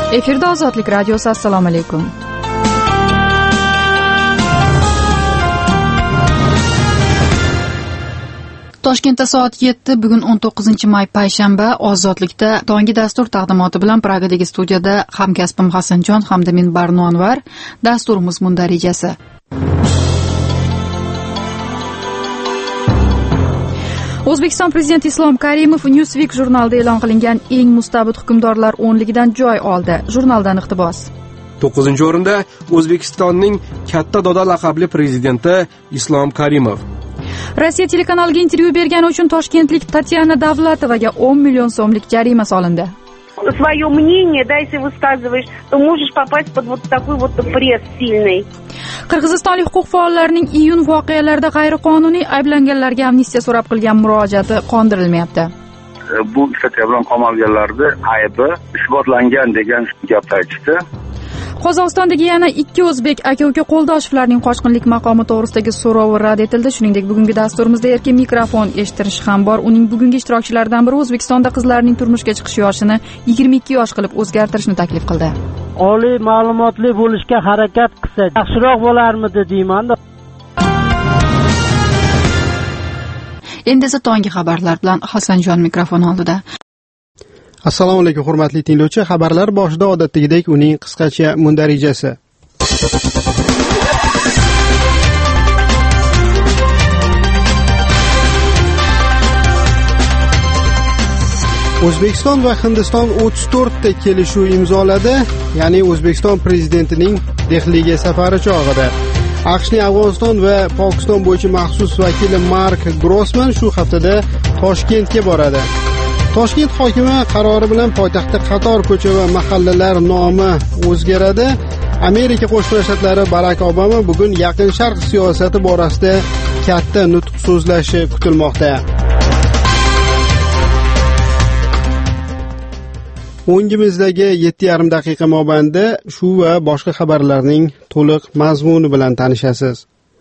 Efirda Ozodlik radiosi. Assalomu alaykum. Toshkentda soat 7, bugun 19-may payshanba. Ozodlikda tonggi dastur taqdimoti bilan Pragadagi studiyada hamkasbim Hasanjon hamda men Barno Anvar. Dasturimiz mundarijasi. O'zbekiston prezidenti Islom Karimov Newsweek jurnalida e'lon qilingan eng mustabid hukmdorlar 10ligidan joy oldi. Jurnaldan iqtibos. 9-o'rinda O'zbekistonning Katta Doda laqabli prezidenti Islom Karimov. Rossiya telekanaliga intervyu bergani uchun toshkentlik Tatyana Davlatovaga 10 million so'mlik jarima solindi. Свое мнение, да, если высказываешь, то можешь попасть под вот такой вот пресс сильный. Qirg'izistonlik huquq faollarining iyun voqealarida g'ayriqonuniy ayblanganlarga amnistiya so'rab qilgan murojaati qondirilmayapti. Bu ishlatgan qamalganlarda aybi isbotlangan degan gapni aytishdi. Qozog'istondagi yana 2 o'zbek aka-uka Qo'ldoshevlarning qochqinlik maqomi to'g'risidagi so'rovi rad etildi. Shuningdek, bugungi dasturimizda erkin mikrofon eshittirish ham bor. Uning bugungi ishtirokchilaridan biri O'zbekistonda qizlarning turmushga chiqish yoshini 22 yosh qilib o'zgartirishni taklif qildi. Oliy ma'lumotli bo'lishga harakat qilsa yaxshiroq bo'larmidi deyman-da. Endi esa tonggi xabarlar bilan Hasanjon mikrofon oldida. Assalomu alaykum hurmatli tinglovchi. Xabarlar boshida odatdagidek uning qisqacha mundarijasi. O'zbekiston va Hindiston 34 ta kelishuv imzoladi, ya'ni O'zbekiston prezidentining Dehliga safari chog'ida. AQShning Afg'oniston va Pokiston bo'yicha maxsus vakili Mark Grossman shu haftada Toshkentga boradi. Toshkent hokimi qarori bilan poytaxtda qator ko'cha va mahallalar nomi o'zgaradi. Amerika Qo'shma Shtatlari Barak Obama bugun Yaqin Sharq siyosati borasida katta nutq so'zlashi kutilmoqda. O'ngimizdagi 7,5 daqiqa mobaynida shu va boshqa xabarlarning to'liq mazmuni bilan tanishasiz.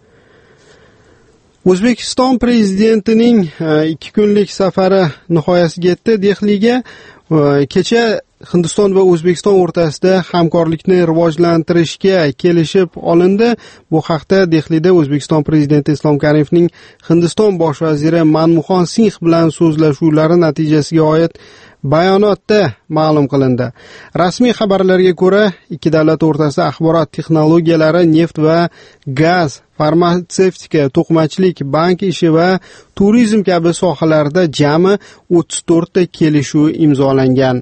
O'zbekiston prezidentining 2 kunlik safari nihoyasiga yetdi. Dehliga kecha Hindiston va O'zbekiston o'rtasida hamkorlikni rivojlantirishga kelishib olindi. Bu haqda Dehlida O'zbekiston prezidenti Islom Karimovning Hindiston bosh vaziri Manmohan Singh bilan so'zlashuvlari natijasiga oid bayonotda ma'lum qilindi. Rasmiy xabarlarga ko'ra, ikki davlat o'rtasida axborot texnologiyalari, neft va gaz, farmatsevtika, to'qimachilik, bank ishi va turizm kabi sohalarda jami 34 ta kelishuv imzolangan.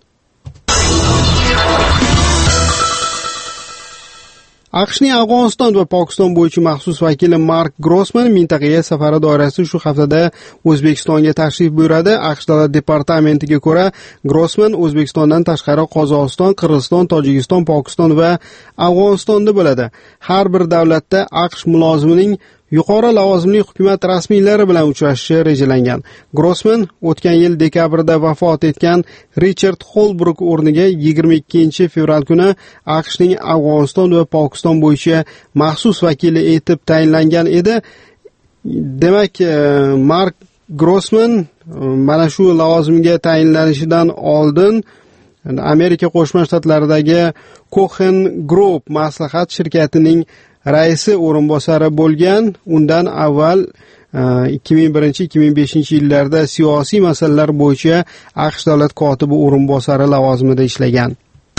AQShning Afg'oniston va Pokiston bo'yicha maxsus vakili Mark Grossman mintaqaga safari doirasida shu haftada O'zbekistonga tashrif buyuradi. AQSh davlat departamentiga ko'ra, Grossman O'zbekistondan tashqari Qozog'iston, Qirg'iziston, Tojikiston, Pokiston va Afg'onistonda bo'ladi. Har bir davlatda AQSh mulozimining yuqori lavozimli hukumat rasmiylari bilan uchrashishi rejalangan. Grossman o'tgan yil dekabrda vafot etgan Richard Holbruk o'rniga 22 fevral kuni AQShning Afg'oniston va Pokiston bo'yicha maxsus vakili etib tayinlangan edi. Demak, Mark Grossman mana shu lavozimga tayinlanishidan oldin Amerika Qo'shma Shtatlaridagi Cohen Group maslahat shirkatining raisi o'rinbosari bo'lgan. Undan avval 2001-2005 yillarda siyosiy masalalar bo'yicha AQSh davlat kotibi o'rinbosari lavozimida ishlagan.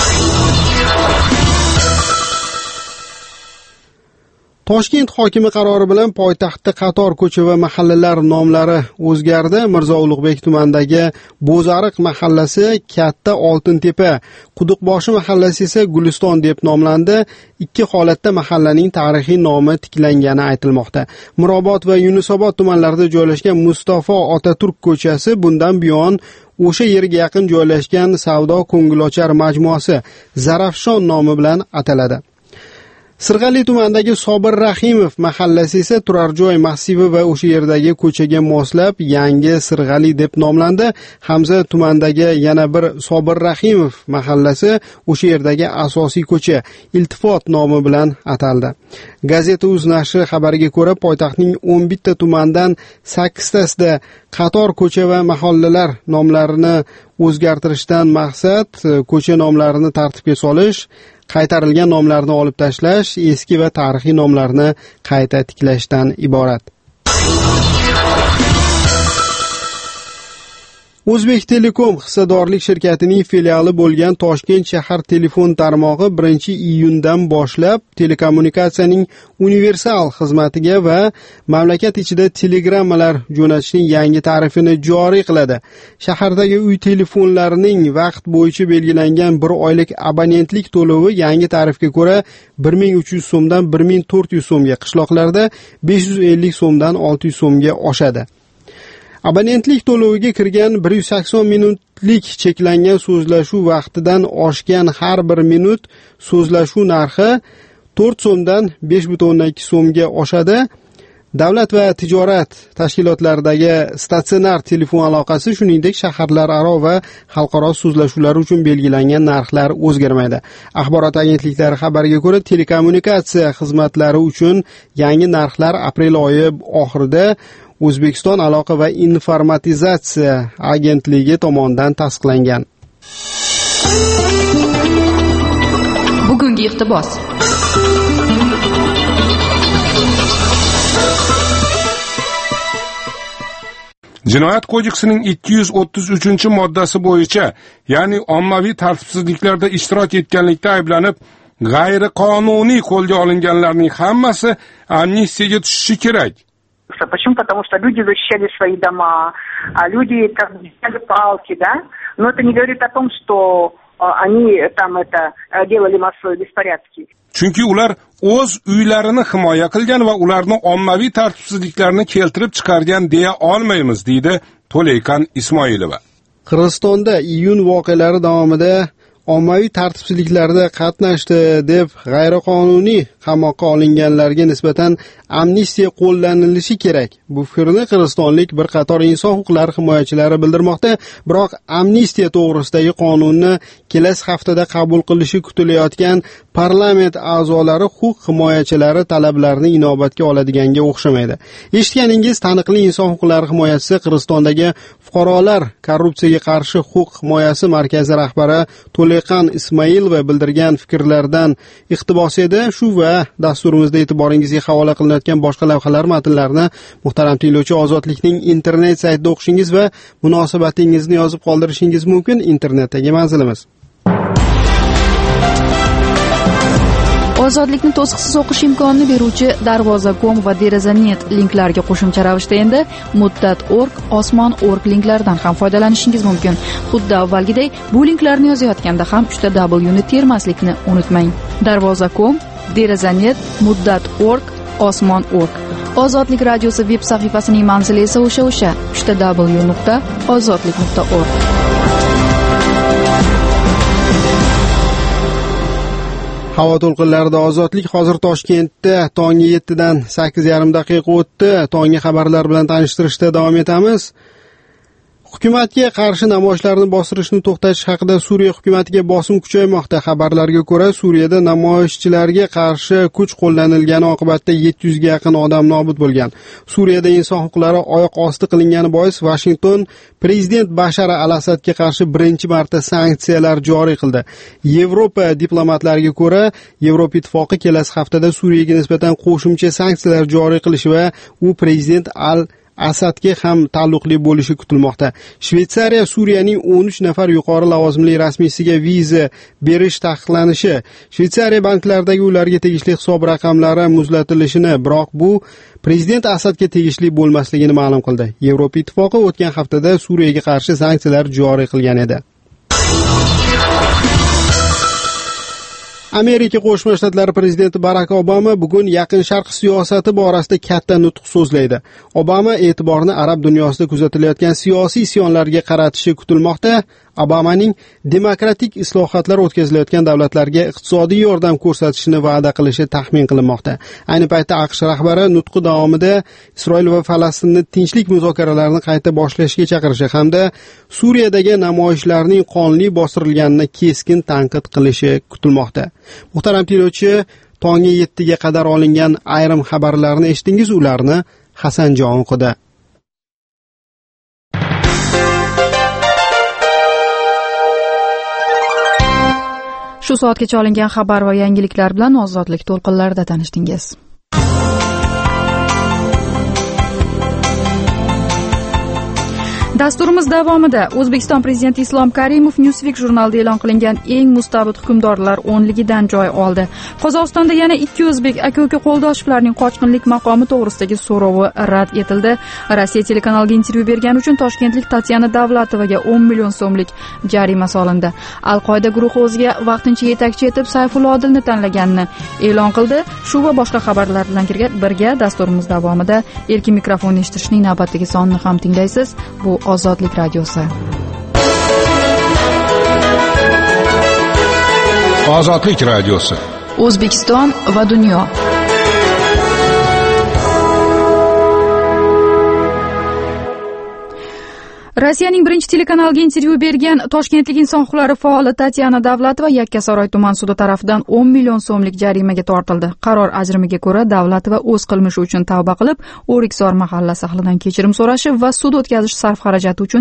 Toshkent hokimi qarori bilan poytaxtda qator ko'cha va mahallalar nomlari o'zgardi. Mirzo Ulug'bek tumanidagi Bo'zariq mahallasi Katta Oltintepa, Quduqboshi mahallasi esa Guliston deb nomlandi. Ikki holatda mahallaning tarixiy nomi tiklangani aytilmoqda. Mirobod va Yunusobod tumanlarida joylashgan Mustafa Otaturk ko'chasi bundan buyon o'sha yerga yaqin joylashgan savdo ko'ngilochar majmuasi Zarafshon nomi bilan ataladi. Sirg'ali tumanidagi Sobir Rahimov mahallasi esa turar joy massivi va o'sha yerdagi ko'chaga moslab yangi Sirg'ali deb nomlandi. Hamza tumanidagi yana bir Sobir Rahimov mahallasi o'sha yerdagi asosiy ko'cha Iltifot nomi bilan ataldi. Gazeta.uz nashri xabariga ko'ra, poytaxtning 11 ta tumandan 8 tasida qator ko'cha va mahallalar nomlarini o'zgartirishdan maqsad ko'cha nomlarini tartibga solish, qaytarilgan nomlarni olib tashlash, eski va tarixiy nomlarni qayta tiklashdan iborat. O'zbek Telekom hissadorlik shirkatining filiali bo'lgan Toshkent shahar telefon tarmog'i 1-iyundan boshlab telekommunikatsiyaning universal xizmatiga va mamlakat ichida telegrammalar jo'natishning yangi tarifini joriy qiladi. Shahardagi uy telefonlarining vaqt bo'yicha belgilangan 1 oylik abonentlik to'lovi yangi tarifga ko'ra 1300 so'mdan 1400 so'mga, qishloqlarda 550 so'mdan 600 so'mga oshadi. Abonentlik to'loviga kirgan 180 minutlik cheklangan so'zlashuv vaqtidan oshgan har 1 minut so'zlashuv narxi 4 so'mdan 5,2 so'mga oshadi. Davlat va tijorat tashkilotlaridagi statsionar telefon aloqasi, shuningdek shaharlararo va xalqaro so'zlashuvlar uchun belgilangan narxlar o'zgarmaydi. Axborot agentliklari xabariga ko'ra, telekommunikatsiya xizmatlari uchun yangi narxlar aprel oyi oxirida O'zbekiston aloqa va informatizatsiya agentligi tomonidan tasdiqlangan. Bugungi iqtibos. Jinoyat kodeksining 233-moddasi bo'yicha, ya'ni ommaviy tartibsizliklarda ishtirok etganlikda ayblanib, g'ayriqonuniy qo'lga olinganlarning hammasi amnistiyaga tushishi kerak. Почему? Потому что люди защищали свои дома, а люди как бы взяли палки, да? Но это не говорит о том, что они там это делали массовые беспорядки. Chunki ular o'z uylarini himoya qilgan va ularni ommaviy tartibsizliklarni keltirib chiqargan deya olmaymiz, deydi To'laykan Ismoilova. Qirg'izistonda iyun voqealari davomida ommaviy tartibsizliklarda qatnashdi deb g'ayriqonuniy qamoqqa olinganlarga nisbatan amnistiya qo'llanilishi kerak. Bu fikrni qirg'izistonlik bir qator inson huquqlari himoyachilari bildirmoqda, biroq amnistiya to'g'risidagi qonunni kelasi haftada qabul qilishi kutilayotgan parlament a'zolari huquq himoyachilari talablarini inobatga oladiganga o'xshamaydi. Eshitganingiz, taniqli inson huquqlari himoyachisi Qirg'izistondagi fuqarolar korrupsiyaga qarshi huquq himoyasi markazi rahbari To'laykan Ismoilova bildirgan fikrlardan iqtibos edi. Shu va dasturimizda e'tiboringizga havola qilinayotgan boshqa lavhalar matnlarini muhtaram tinglovchi Ozodlikning internet saytida o'qishingiz va munosabatingizni yozib qoldirishingiz mumkin. Internetdagi manzilimiz. Ozodlikni to'siqsiz o'qish imkonini beruvchi Darvoza.com va Deraza.net linklarga qo'shimcha ravishda endi Muddat.org, Osmon.org linklaridan ham foydalanishingiz mumkin. Xuddi avvalgidek, bu linklarni yozayotganda ham 3W ni termaslikni unutmang. Darvoza.com, Deraza.net, Muddat.org, Osmon.org. Ozodlik radiosi veb sahifasining manzili esa o'sha 3w.ozodlik.org. Havo to'lqinlarida Ozodlik. Hozir Toshkentda tongi 7 dan 8:30 daqiqa o'tdi. Tongi xabarlar bilan tanishtirishda davom etamiz. Hukumatga qarshi namoyishlarni bostirishni to'xtatish haqida Suriya hukumatiga bosim kuchaymoqda. Xabarlarga ko'ra, Suriyada namoyishchilarga qarshi kuch qo'llanilgani oqibatida 700 ga yaqin odam nobud bo'lgan. Suriyada inson huquqlari oyoq osti qilingani bois Washington prezident Bashar al-Asadga qarshi birinchi marta sanksiyalar joriy qildi. Yevropa diplomatlariga ko'ra, Yevropa ittifoqi kelasi haftada Suriyaga nisbatan qo'shimcha sanksiyalar joriy qilishi va u prezident Asadga ham taalluqli bo'lishi kutilmoqda. Shveysariya Suriyaning 13 nafar yuqori lavozimli rasmiysiga viza berish taqiqlanishi, Shveysariya banklaridagi ularga tegishli hisob raqamlari muzlatilishini, biroq bu prezident Asadga tegishli bo'lmasligini ma'lum qildi. Yevropa ittifoqi o'tgan haftada Suriyaga qarshi sanksiyalar joriy qilgan edi. Amerika Qo'shma Shtatlari prezidenti Barak Obama bugun Yaqin Sharq siyosati borasida katta nutq so'zlaydi. Obama e'tiborni arab dunyosida kuzatilayotgan siyosiy isyonlarga qaratishi kutilmoqda. Obamaning demokratik islohotlar o'tkazilayotgan davlatlarga iqtisodiy yordam ko'rsatishni va'da qilishi taxmin qilinmoqda. Ayni paytda AQSh rahbari nutqi davomida Isroil va Falastinni tinchlik muzokaralarini qayta boshlashga chaqirishi hamda Suriyadagi namoyishlarning qonli bostirilganini keskin tanqid qilishi kutilmoqda. Muhtaram tinglovchi, tongi 7 ga qadar olingan ayrim xabarlarni eshitdingiz, ularni Hasanjon o'qidi. Shu soatgacha olingan xabar va yangiliklar bilan ozodlik to'lqinlarida tanishdingiz. Dasturimiz davomida O'zbekiston prezidenti Islom Karimov Newsweek jurnalida e'lon qilingan eng mustabid hukmdorlar 10ligidan joy oldi. Qozog'istonda yana 2 o'zbek aka-uka Qo'ldoshevlarning qochqinlik maqomi to'g'risidagi so'rovi rad etildi. Rossiya telekanaliga intervyu bergani uchun toshkentlik Tatyana Davlatovaga 10 million so'mlik jarima solindi. Al-Qoida guruhi o'ziga vaqtincha yetakchi etib Sayfullo Odilni tanlaganini e'lon qildi. Shu va boshqa xabarlar bilan birga dasturimiz davomida erkin mikrofon eshitishning navbatdagi sonini ham tinglaysiz. Bu Ozodlik radiosi. Ozodlik radiosi. O'zbekiston va dunyo. Rossiyaning birinchi telekanaliga intervyu bergan Toshkentlik inson huquqlari faoli Tatyana Davlatova Yakkasaroy tuman sudi tarafidan 10 million so'mlik jarimaga tortildi. Qaror ajrimiga ko'ra Davlatova o'z qilmishi uchun tavba qilib, O'riksor mahallasi ahlidan kechirim so'rashi va sud o'tkazish sarf xarajati uchun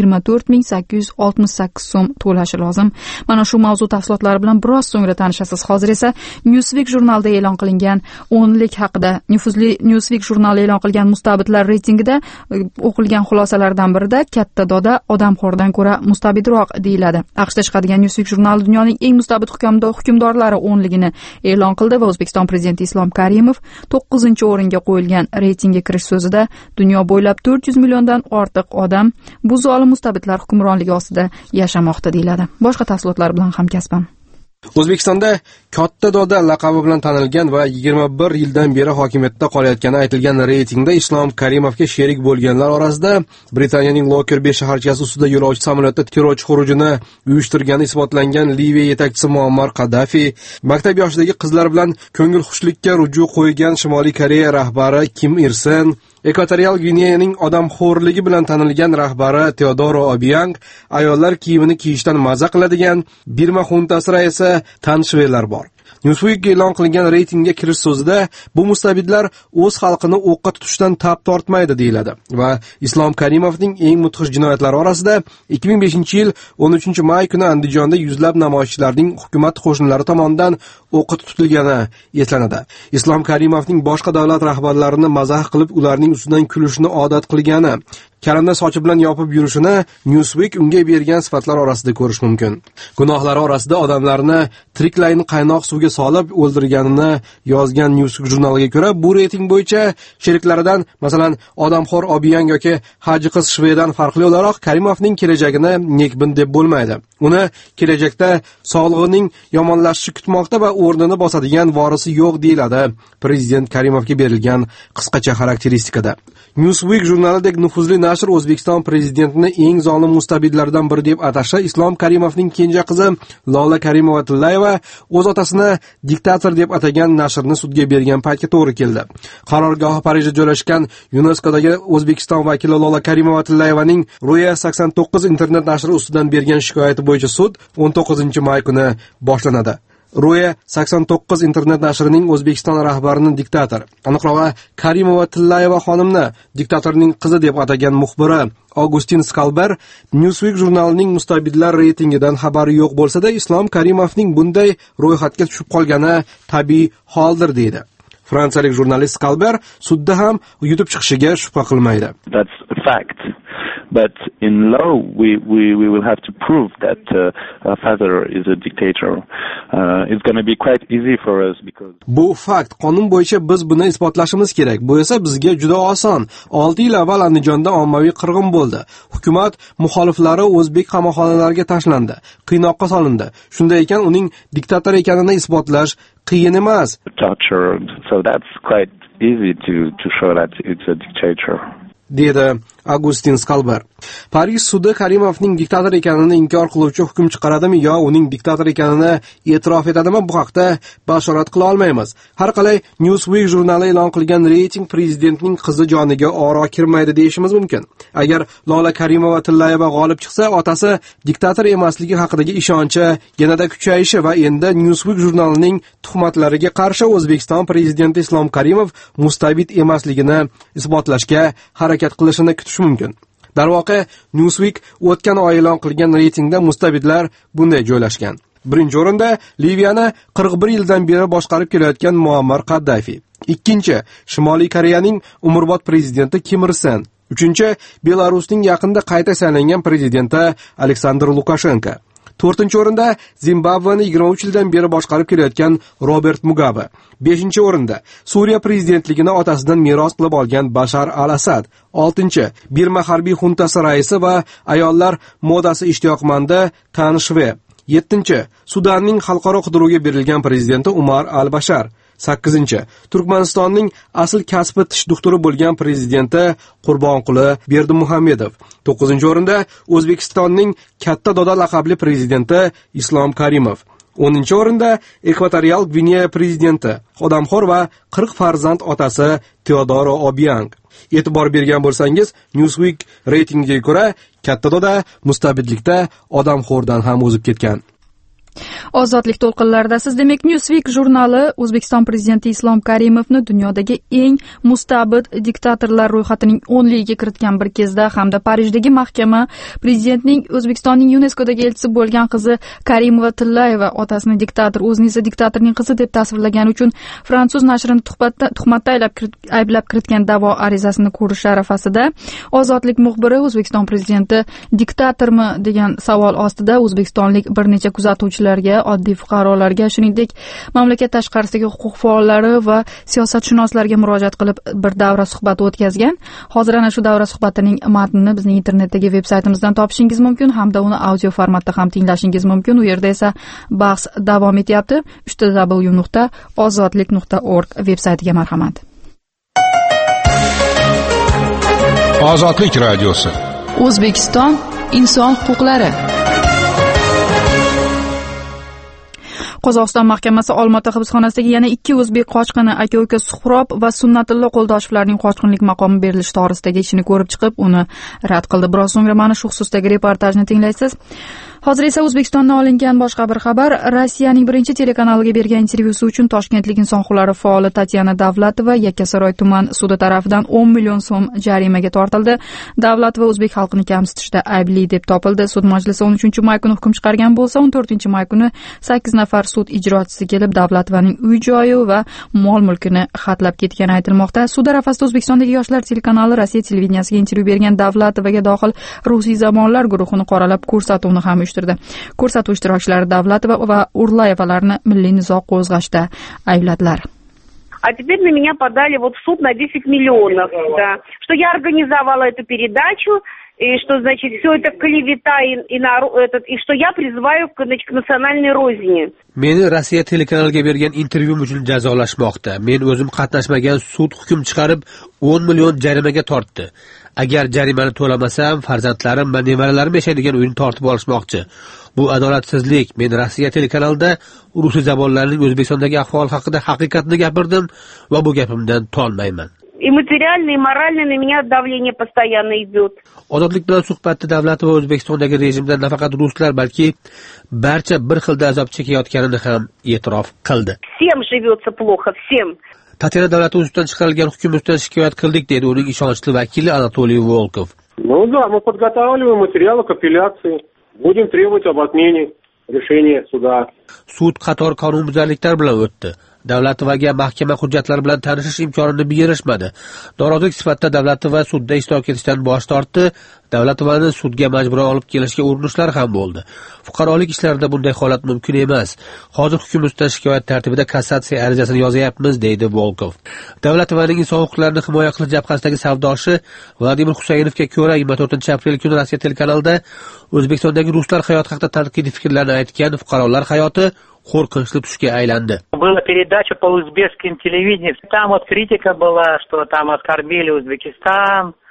24868 so'm to'lashi lozim. Mana shu mavzu tafsilotlari bilan biroz so'ngra tanishasiz. Hozir esa Newsweek jurnalida e'lon qilingan 10lik haqida. Nufuzli Newsweek jurnali e'lon qilgan mustabidlar reytingida o'qilgan xulosalardan birida katta doda odamxo'rdan ko'ra mustabidroq deyiladi. AQShda chiqadigan Newsweek jurnali dunyoning eng mustabid hukmdorlari 10ligini e'lon qildi va O'zbekiston prezidenti Islom Karimov 9-o'ringa qo'yilgan reytingga kirish so'zida dunyo bo'ylab 400 milliondan ortiq odam bu zolim mustabidlar hukmronligi ostida yashamoqda deyiladi. Boshqa tafsilotlar bilan hamkasbim. O'zbekistonda katta doda laqabi bilan tanilgan va 21 yildan beri hokimiyatda qolayotgani aytilgan reytingda Islom Karimovga sherik bo'lganlar orasida Britaniyaning Lockerbie shaharchasi ustida yo'lovchi samolyotda terrorchi xurujini uyushtirgani isbotlangan Liviya yetakchisi Muammar Qaddafi, maktab yoshidagi qizlar bilan ko'ngilxushlikka ruju qo'ygan Shimoliy Koreya rahbari Kim Ir Sen, Ekvatorial Gvineyaning odamxo'rligi bilan tanilgan rahbari Teodoro Obiang, ayollar kiyimini kiyishdan maza qiladigan Birma xuntasi raisi Tan Shvelar bor. Newsweek e'lon qilingan reytingga kirish so'zida bu mustabidlar o'z xalqini o'qqa tutishdan tap tortmaydi deyiladi va Islom Karimovning eng mudhish jinoyatlari orasida 2005-yil 13-may kuni Andijonda yuzlab namoyishchilarning hukumat qo'shinlari tomonidan o'qqa tutilgani eslanadi. Islom Karimovning boshqa davlat rahbarlarini mazax qilib ularning ustidan kulishni odat qilgani, karamda sochi bilan yopib yurishini Newsweek unga bergan sifatlar orasida ko'rish mumkin. Gunohlari orasida odamlarni tiriklayin qaynoq suvga solib o'ldirganini yozgan Newsweek jurnaliga ko'ra, bu reyting bo'yicha sheriklaridan, masalan, odamxo'r Obiang yoki Haji qiz Shvedan farqli o'laroq Karimovning kelajagini nekbin deb bo'lmaydi. Uni kelajakda sog'lig'ining yomonlashishi kutmoqda va o'rnini bosadigan vorisi yo'q deyiladi prezident Karimovga berilgan qisqacha xarakteristikada. Newsweek jurnalidek nufuzli nashr O'zbekiston prezidentini eng zolim mustabidlardan biri deb atashi Islom Karimovning kenja qizi Lola Karimova-Tillayeva o'z otasini diktator deb atagan nashrni sudga bergan paytga to'g'ri keldi. Qarorgohi Parijda joylashgan UNESCOdagi O'zbekiston vakili Lola Karimova-Tillayevaning Ro'ya 89 internet nashri ustidan bergan shikoyati bo'yicha sud 19-may kuni boshlanadi. Ro'ya 89 internet nashrining O'zbekiston rahbarini diktator, aniqrog'i Karimova-Tillayeva xonimni diktatorning qizi deb atagan muxbiri Augustin Skalber Newsweek jurnalining mustabidlar reytingidan xabari yo'q bo'lsa-da, Islom Karimovning bunday ro'yxatga tushib qolgani tabiiy holdir deydi. Fransiyalik jurnalist Skalber sudda ham yutib chiqishiga shubha qilmaydi. That's a fact. But in law, we will have to prove that father is a dictator. It's going to be quite easy for us because... Bu fakt. Qonun bo'yicha biz buni isbotlashimiz kerak. Bu esa bizga juda oson. 6 yil avval Andijonda ommaviy qirg'in bo'ldi. Hukumat muxoliflari o'zbek qamoqxonalariga tashlandi, qiynoqqa solindi. Shunday ekan, uning diktator ekanini isbotlash qiyin emas. Torture. So that's quite easy to show that it's a dictator. Dedi Agustin Skalber. Parij sudi Karimovning diktator ekanini inkor qiluvchi hukm chiqaradimi yo uning diktator ekanini e'tirof etadimi, bu haqda bashorat qila olmaymiz. Har qalay Newsweek jurnali e'lon qilgan reyting prezidentning qizi joniga oro kirmaydi deyishimiz mumkin. Agar Lola Karimova-Tillayeva g'olib chiqsa, otasi diktator emasligi haqidagi ishonchi yanada kuchayishi va endi Newsweek jurnalining tuhmatlariga qarshi O'zbekiston prezidenti Islom Karimov mustabid emasligini isbotlashga harakat qilishini kutish mumkin. Darvoqe, Newsweek o'tgan oy e'lon qilgan reytingda mustabidlar bunday joylashgan. Birinchi o'rinda Liviyani 41 yildan beri boshqarib kelayotgan Muammar Qaddafi. Ikkinchi, Shimoliy Koreyaning umrbod prezidenti Kim Ir Sen. Uchinchi, Belarusning yaqinda qayta saylangan prezidenti Aleksandr Lukashenko. To'rtinchi o'rinda Zimbabveni 23 yildan beri boshqarib kelayotgan Robert Mugabe. Beshinchi o'rinda Suriya prezidentligini otasidan meros qilib olgan Bashar al-Asad. Oltinchi, Birma harbiy xuntasi raisi va ayollar modasi ishtiyoqmandi Tan Shve. Yettinchi, Sudanning xalqaro qidiruvga berilgan prezidenti Umar al-Bashar. 8. Turkmanistonning asl kasbi tish doktori bo'lgan prezidenti Qurbonquli Berdimuhamedov. 9. o'rinda O'zbekistonning katta doda laqabli prezidenti Islom Karimov. 10. o'rinda Ekvatorial Gvineya prezidenti, odamxo'r va 40 farzand otasi Teodoro Obiang. E'tibor bergan bo'lsangiz, Newsweek reytingiga ko'ra katta doda mustabidlikda odamxo'rdan ham o'zib ketgan. Ozodlik to'lqinlarida siz demak Newsweek jurnali O'zbekiston prezidenti Islom Karimovni dunyodagi eng mustabid diktatorlar ro'yxatining 10ligiga kiritgan bir kezda hamda Parijdagi mahkama prezidentning O'zbekistonning UNESCOdagi elchisi bo'lgan qizi Karimova-Tillayeva otasini diktator, o'zini esa diktatorning qizi deb tasvirlagani uchun fransuz nashrini tuhmatda ayblab kiritgan da'vo arizasini ko'rish arafasida Ozodlik muxbiri O'zbekiston prezidenti diktatormi degan savol ostida o'zbekistonlik bir necha kuzatuvchilarga, oddiy fuqarolarga, shuningdek mamlakat tashqarisidagi huquq faollari va siyosatshunoslarga murojaat qilib bir davra suhbat o'tkazgan. Hozir ana shu davra suhbatining matnini bizning internetdagi veb-saytimizdan topishingiz mumkin hamda uni audio formatda ham tinglashingiz mumkin. U yerda esa bahs davom etyapti. www.ozodlik.org veb-saytiga marhamat. Ozodlik radiosi. O'zbekiston inson huquqlari. Qozog'iston mahkamasi Olmaota hibsxonasidagi yana 2 o'zbek qochqini aka-uka Suhrob va Sunnatullo Qo'ldoshovlarning qochqinlik maqomi berilishi to'g'risidagi ishini ko'rib chiqib, uni rad qildi. Biroz so'ngra mana shu xususdagi reportajni tinglaysiz. Hozir esa O'zbekistondan olingan boshqa bir xabar. Rossiyaning birinchi telekanaliga bergan intervyusi uchun Toshkentlik inson huquqlari faoli Tatyana Davlatova Yakkasaroy tuman sudi tarafidan 10 million so'm jarimaga tortildi. Davlatova o'zbek xalqini kamsitishda aybli deb topildi. Sud majlisi 13-may kuni hukm chiqargan bo'lsa, 14-may kuni 8 nafar sud ijrochisi kelib Davlatovaning uy-joyi va mol-mulkini xatlab ketgani aytilmoqda. Sud arafasida O'zbekistondagi yoshlar telekanali Rossiya televideniyasiga intervyu bergan Davlatovaga dohil Rusiy zamonlar guruhini qoralab ko'rsatuvni ham uyushtirdi. Ko'rsatuv ishtirokchilari Davlatova va Urlayevalarni milliy nizo qo'zg'ashda aybladilar. А теперь на меня подали вот в суд на 10 миллионов, да, что я организовала эту передачу, и что, значит, все это клевета, и что я призываю к национальной розни. Meni Rossiya telekanaliga bergan intervyum uchun jazolashmoqda. Men o'zim qatnashmagan sud hukm chiqarib 10 million jarimaga tortdi. Agar jarimani to'lamasam, farzandlarim va nevaralarim yashaydigan uyni tortib olishmoqchi. Bu adolatsizlik. Men Rossiya telekanalida rus zamonlarining O'zbekistondagi ahvol haqida haqiqatni gapirdim va bu gapimdan tonmayman. И материально, и морально на меня давление постоянно идет. Ozodlik bilan suhbatda Davlatova O'zbekistondagi rejimdan nafaqat ruslar, balki barcha bir xilda azob chekayotganini ham e'tirof qildi. Всем живется плохо, всем. Tatyana Davlatova ustidan chiqarilgan hukm ustidan shikoyat qildik, dedi uning ishonchli vakili Anatoliy Volkov. Ну да, мы подготавливаем материалы к апелляции. Будем требовать об отмене решения суда. Sud qator qonunbuzarliklar bilan o'tdi. Davlatovaga mahkama hujjatlari bilan tanishish imkonini berishmadi. Norozilik sifatida Davlatova sudda ishtirok etishdan bosh tortdi. Davlatovani sudga majburan olib kelishga urinishlar ham bo'ldi. Fuqarolik ishlarida bunday holat mumkin emas. Hozir hukm ustidan shikoyat tartibida kassatsiya arizasini yozyapmiz, deydi Volkov. Davlatovaning inson huquqlarini himoya qilish jabhasidagi savdoshi Vladimir Husaynovga ko'ra 24-aprel kuni Rossiya telekanalida O'zbekistondagi ruslar hayoti haqida tanqidiy fikrlarni aytgan fuqarolar hayoti qo'rqinchli tushga aylandi. Была передача по узбекским телевидению. Там вот критика была, что там оскорбили Узбекистан.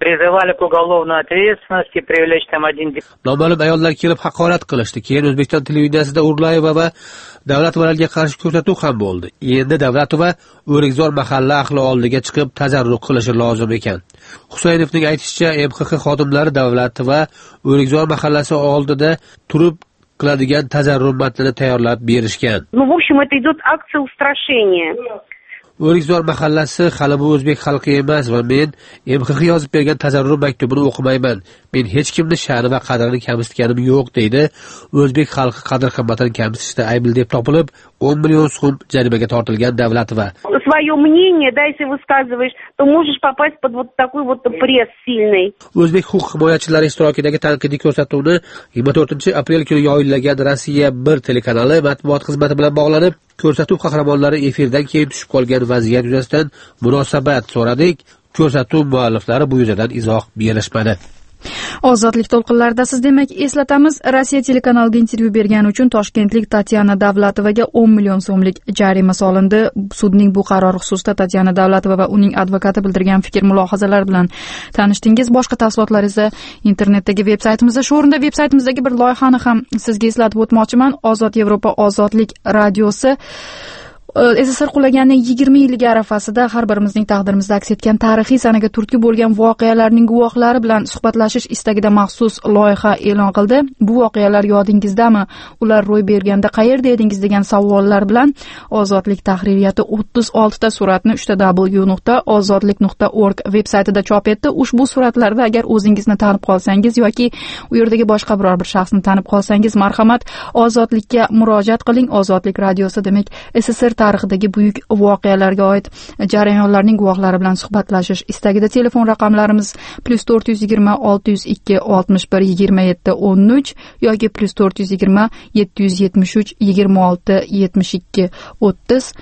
призывали к уголовной ответственности, привлечь там один депутат. Noma'lum ayollar kelib haqorat qilishdi. Keyin O'zbekiston televideniyasida Urlayeva va davlatlarga qarshi ko'rsatuv ham bo'ldi. Endi davlat va O'rikzor mahalla ahli oldiga chiqib tazarruq qilishi lozim ekan. Husaynovning aytishicha, MXX xodimlari davlat va O'rikzor mahallasi oldida turib qiladigan tazarruq matnini tayyorlab berishgan. Ну, в общем, это идет акция устрашения. O'rikzor mahallasi hali bu o'zbek xalqi emas va men MXX yozib bergan tazarruq maktubini o'qimayman. Men hech kimni sha'ni va qadrini kamsitganim yo'q deydi. O'zbek xalqi qadr-qimmatini kamsitishda aybli deb topilib 10 million so'm jarimaga tortilgan davlat va свое мнение, да, если высказываешь, то можешь попасть под вот такой вот пресс сильный. O'zbek huquq himoyachilari ishtirokidagi tanqidiy ko'rsatuvni 24-aprel kuni yoyillagan Rossiya 1 telekanali matbuot xizmati bilan bog'lanib, ko'rsatuv qahramonlari efirdan keyin tushib qolgan vaziyat yuzasidan munosabat so'radik. Ko'rsatuv mualliflari bu yuzadan izoh berishmadi. Ozodlik to'lqinlaridasiz, demak, eslatamiz, Rossiya telekanaliga intervyu bergani uchun toshkentlik Tatyana Davlatovaga 10 million so'mlik jarima solindi. Sudning bu qarori xususida Tatyana Davlatova va uning advokati bildirgan fikr-mulohazalar bilan tanishdingiz. Boshqa tafsilotlar esa internetdagi veb-saytimizda. Shu o'rinda veb-saytimizdagi bir loyihani ham sizga eslatib o'tmoqchiman. Ozod Yevropa ozodlik radiosi SSR qulaganining 20 yilligi arafasida har birimizning taqdirimizda aks etgan tarixiy sanaga turtki bo'lgan voqealarning guvohlari bilan suhbatlashish istagida maxsus loyiha e'lon qildi. Bu voqealar yodingizdami? Ular ro'y berganda qayerda edingiz degan savollar bilan Ozodlik tahririyati 36 ta suratni www.ozodlik.org veb-saytida chop etdi. Ushbu suratlarda agar o'zingizni tanib qolsangiz yoki u yerdagi boshqa biror bir shaxsni tanib qolsangiz, marhamat, Ozodlikka murojaat qiling. Ozodlik radiosi, demak, SSR tarixidagi buyuk voqealarga oid jarayonlarning guvohlari bilan suhbatlashish istagida telefon raqamlarimiz +420 602 61 27 13 yoki +420 773 26 72 30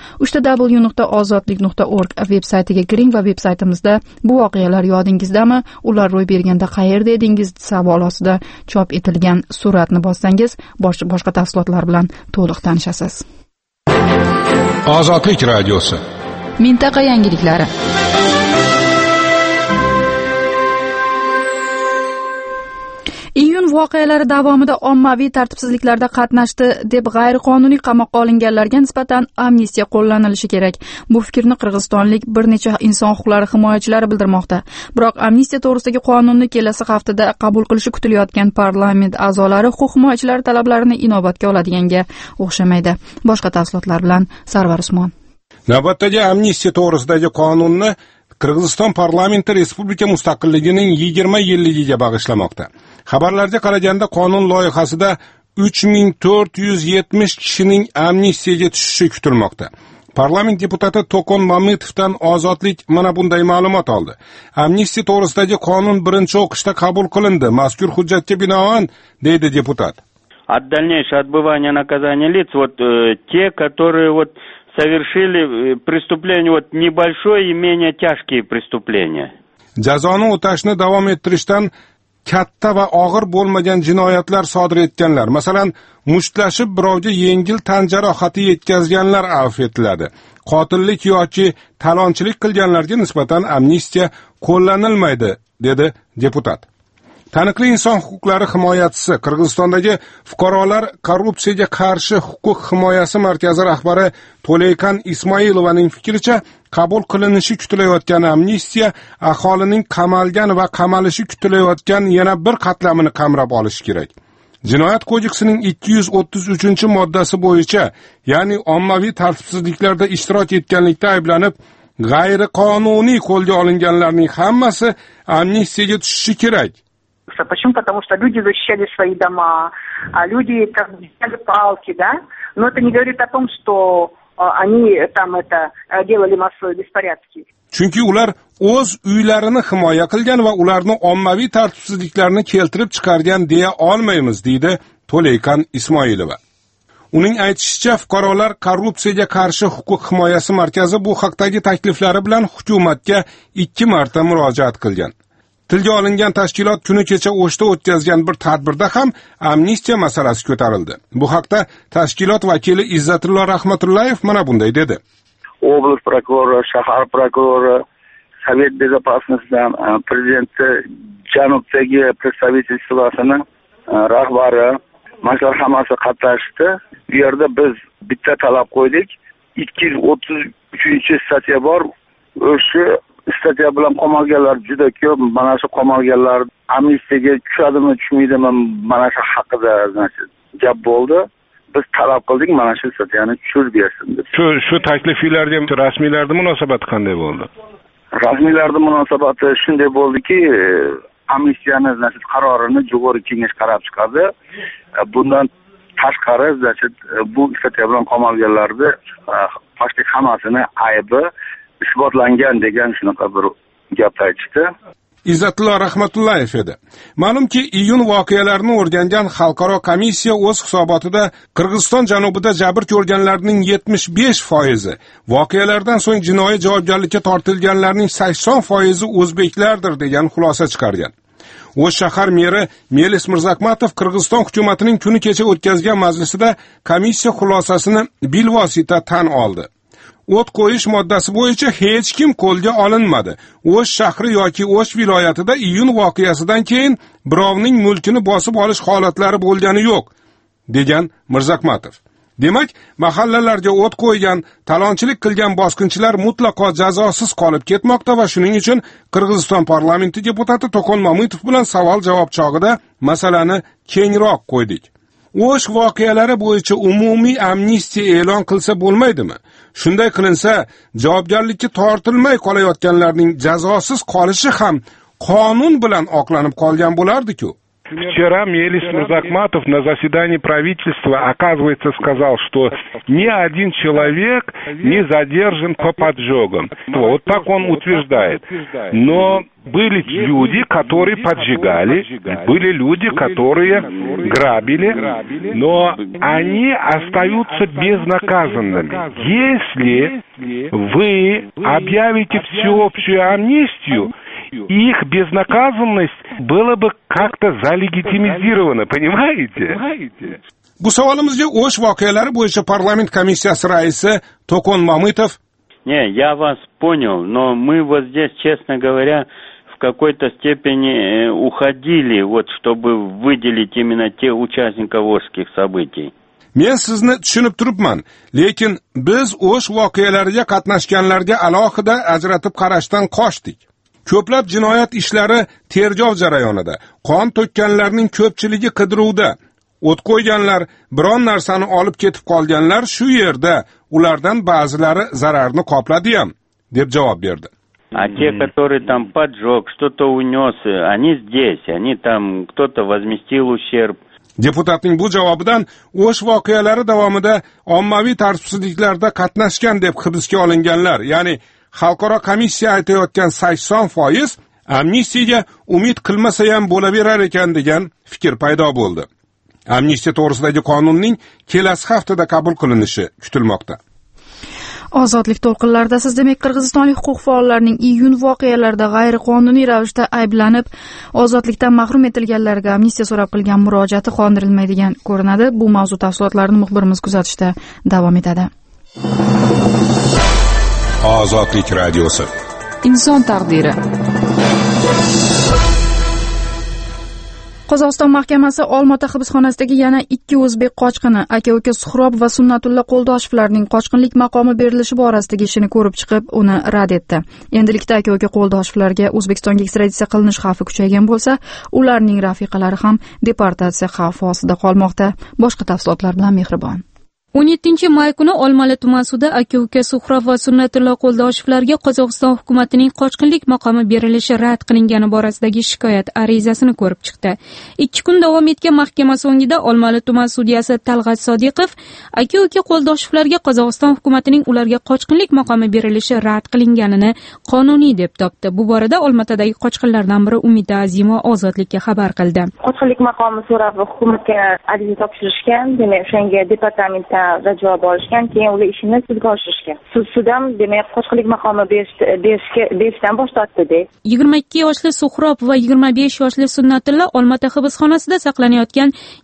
www.ozodlik.org veb-saytiga kiring va veb-saytimizda bu voqealar yodingizdami? Ular ro'y berganda qayerda edingiz savol ostida chop etilgan suratni bossangiz, boshqa tafsilotlar bilan to'liq tanishasiz. Ozodlik radiosi. Mintaqa yangiliklari. Iyun voqealari davomida ommaviy tartibsizliklarda qatnashdi deb g'ayriqonuniy qamoqqa olinganlarga nisbatan amnistiya qo'llanilishi kerak. Bu fikrni qirg'izistonlik bir necha inson huquqlari himoyachilari bildirmoqda. Biroq amnistiya to'g'risidagi qonunni kelasi haftada qabul qilishi kutilayotgan parlament a'zolari huquq himoyachilari talablarini inobatga oladiganga o'xshamaydi. Boshqa tafsilotlar bilan Sarvar Usmon. Navbatdagi amnistiya to'g'risidagi qonunni Qirg'iziston parlamenti respublika mustaqilligining 20 yilligiga bag'ishlamoqda. Xabarlarga qaraganda qonun loyihasida 3470 kishining amnistiyaga tushishi kutilmoqda. Parlament deputati To'qon Mamitovdan Ozodlik mana bunday ma'lumot oldi. Amnistiya to'g'risidagi qonun birinchi o'qishda qabul qilindi. Mazkur hujjatga binoan, deydi deputat. От дальнейшего отбывания наказания лиц, те, которые совершили преступления, небольшое и менее тяжкие преступления. Jazoni o'tashni davom ettirishdan katta va og'ir bo'lmagan jinoyatlar sodir etganlar, masalan, mushtlashib birovga yengil tan jarohati yetkazganlar afv etiladi. Qotillik yoki talonchilik qilganlarga nisbatan amnistiya qo'llanilmaydi, dedi deputat. Taniqli inson huquqlari himoyachisi, Qirg'izistondagi fuqarolar korrupsiyaga qarshi huquq himoyasi markazi rahbari To'leykan Ismoilovaning fikricha, qabul qilinishi kutilayotgan amnistiya aholining qamalgan va qamalishi kutilayotgan yana bir qatlamini qamrab olishi kerak. Jinoyat kodeksining 233-moddasi bo'yicha, ya'ni ommaviy tartibsizliklarda ishtirok etganlikda ayblanib, g'ayriqonuniy qo'lga olinganlarning hammasi amnistiyaga tushishi kerak. Почему? Потому что люди защищали свои дома, а люди взяли палки, да? Но это не говорит о том, что они там делали массовые беспорядки. Chunki ular o'z uylarini himoya qilgan va ularni ommaviy tartibsizliklarni keltirib chiqargan deya olmaymiz, deydi To'leykan Ismoilova. Uning aytishicha, fuqarolar korrupsiyaga qarshi huquq himoyasi markazi bu haqdagi takliflari bilan hukumatga 2 marta murojaat qilgan. Tilga olingan tashkilot kuni kecha O'shda o'tkazgan bir tadbirda ham amnistiya masalasi ko'tarildi. Bu haqda tashkilot vakili Izzatullo Rahmatullayev mana bunday dedi. Oblast prokurori, shahar prokurori, Sovet Bezopasnosiydan prezidenti janubdagi представительствосini rahbari mana shular hammasi qatnashdi. Bu yerda biz bitta talab qo'ydik. 233-statya bor. O'sha statya bilan qamalganlar juda ko'p. Mana shu qamalganlar amnistiyaga tushadimi, tushmaydimi, mana shu haqida gap bo'ldi. Biz talab qildik, mana shu statyani tushirib bersin deb. Shu takliflarga rasmiylarning munosabati qanday bo'ldi? Rasmiylarning munosabati shunday bo'ldiki, amnistiyani qarorini Jo'g'ri kengash qarab chiqadi. Bundan tashqari bu statya bilan qamalganlarni почти hammasini aybi isbotlangan degan shunaqa bir gap aytishdi. Izzatullo Rahmatullayev edi. Ma'lumki, iyun voqealarini o'rgangan xalqaro komissiya o'z hisobotida Qirg'iziston janubida jabr ko'rganlarning 75%, voqealardan so'ng jinoiy javobgarlikka tortilganlarning 80% o'zbeklardir degan xulosa chiqargan. O'sh shahar meri Melis Mirzakmatov Qirg'iziston hukumatining kuni kecha o'tkazgan majlisida komissiya xulosasini bilvosita tan oldi. O't qo'yish moddasi bo'yicha hech kim qo'lga olinmadi. O'sh shahri yoki O'sh viloyatida iyun voqeasidan keyin birovning mulkini bosib olish holatlari bo'lgani yo'q, degan Mirzakmatov. Demak, mahallalarga o't qo'ygan, talonchilik qilgan bosqinchilar mutlaqo jazosiz qolib ketmoqda va shuning uchun Qirg'iziston parlamenti deputati To'qon Mamitov bilan savol-javob chog'ida masalani kengroq qo'ydik. O'sh voqealari bo'yicha umumiy amnistiya e'lon qilsa bo'lmaydimi? Shunday qilinsa, javobgarlikka tortilmay qolayotganlarning jazosiz qolishi ham qonun bilan oqlanib qolgan bo'lardi-ku. Вчера Мелис Мирзакматов на заседании правительства, оказывается, сказал, что ни один человек не задержан по поджогам. Вот так он утверждает. Но были люди, которые поджигали, были люди, которые грабили, но они остаются безнаказанными. Если вы объявите всеобщую амнистию, их безнаказанность была бы как-то залегитимизирована, понимаете? Bu savolimizga O'sh voqealari bo'yicha parlament komissiyasi raisi To'qon Mamitov: Не, я вас понял, но мы вот здесь, честно говоря, в какой-то степени уходили, вот, чтобы выделить именно те участников O'shских событий. Men sizni tushunib turibman, lekin biz O'sh voqealariga qatnashganlarga alohida ajratib qarashdan qochdik. Ko'plab jinoyat ishlari tergov jarayonida, qon to'kkanlarning ko'pchiligi qidiruvda. O't qo'yganlar, biron narsani olib ketib qolganlar shu yerda, ulardan ba'zilari zararni qopladi ham, deb javob berdi. А те, которые там поджег, что-то унес, они здесь, они там, кто-то возместил ущерб. Deputatning bu javobidan O'sh voqealari davomida ommaviy tartibsizliklarda qatnashgan deb hibsga olinganlar, ya'ni xalqaro komissiya aytayotgan 80% amnistiyaga umid qilmasa ham bo'laverar ekan degan fikr paydo bo'ldi. Amnistiya to'g'risidagi qonunning kelasi haftada qabul qilinishi kutilmoqda. Ozodlik to'lqinlarida siz demak qirg'izistonlik huquq faollarining iyun voqealarida g'ayriqonuniy ravishda ayblanib, ozodlikdan mahrum etilganlarga amnistiya so'rab qilgan murojaati qondirilmaydigan ko'rinadi. Bu mavzu tafsilotlarini muxbirimiz kuzatishda davom etadi. Ozodlik radiosi. Inson taqdiri. Qozog'iston mahkamasi Olmaota hibsxonasidagi yana 2 o'zbek qochqini, aka-uka Suhrob va Sunnatulla Qo'ldoshevlarning qochqinlik maqomi berilishi borasidagi ishini ko'rib chiqib, uni rad etdi. Endilikda aka-uka Qo'ldoshevlarga O'zbekistonga ekstraditsiya qilinish xavfi kuchaygan bo'lsa, ularning rafiqalari ham deportatsiya xavfi ostida qolmoqda. Boshqa tafsilotlar bilan Mehribon. 17 may kuni Olmali tuman sudi aka-uka Suhrob va Sunnatulla Qo'ldoshevlarga Qozog'iston hukumatining qochqinlik maqomi berilishi rad qilingani borasidagi shikoyat arizasini ko'rib chiqdi. 2 kun davom etgan mahkama so'ngida Olmali tuman sudyasi Talg'at Sodiqov aka-uka Qo'ldoshevlarga Qozog'iston hukumatining ularga qochqinlik maqomi berilishi rad qilinganini qonuniy deb topdi. Bu borada Olmaotadagi qochqinlardan biri Umida Azimova Ozodlikka xabar qildi. Qochqinlik maqomi so'rab hukumatga ariza topshirishgan, demak o'shanga departamentdan sudda javob olishgan, keyin ular ishini sudga oshirishgan. Sud ham demak qochqinlik maqomi berishdan bosh tortdi. 22 yoshli Suhrob va 25 yoshli Sunnatulla Olmaota hibsxonasida saqlanayotgan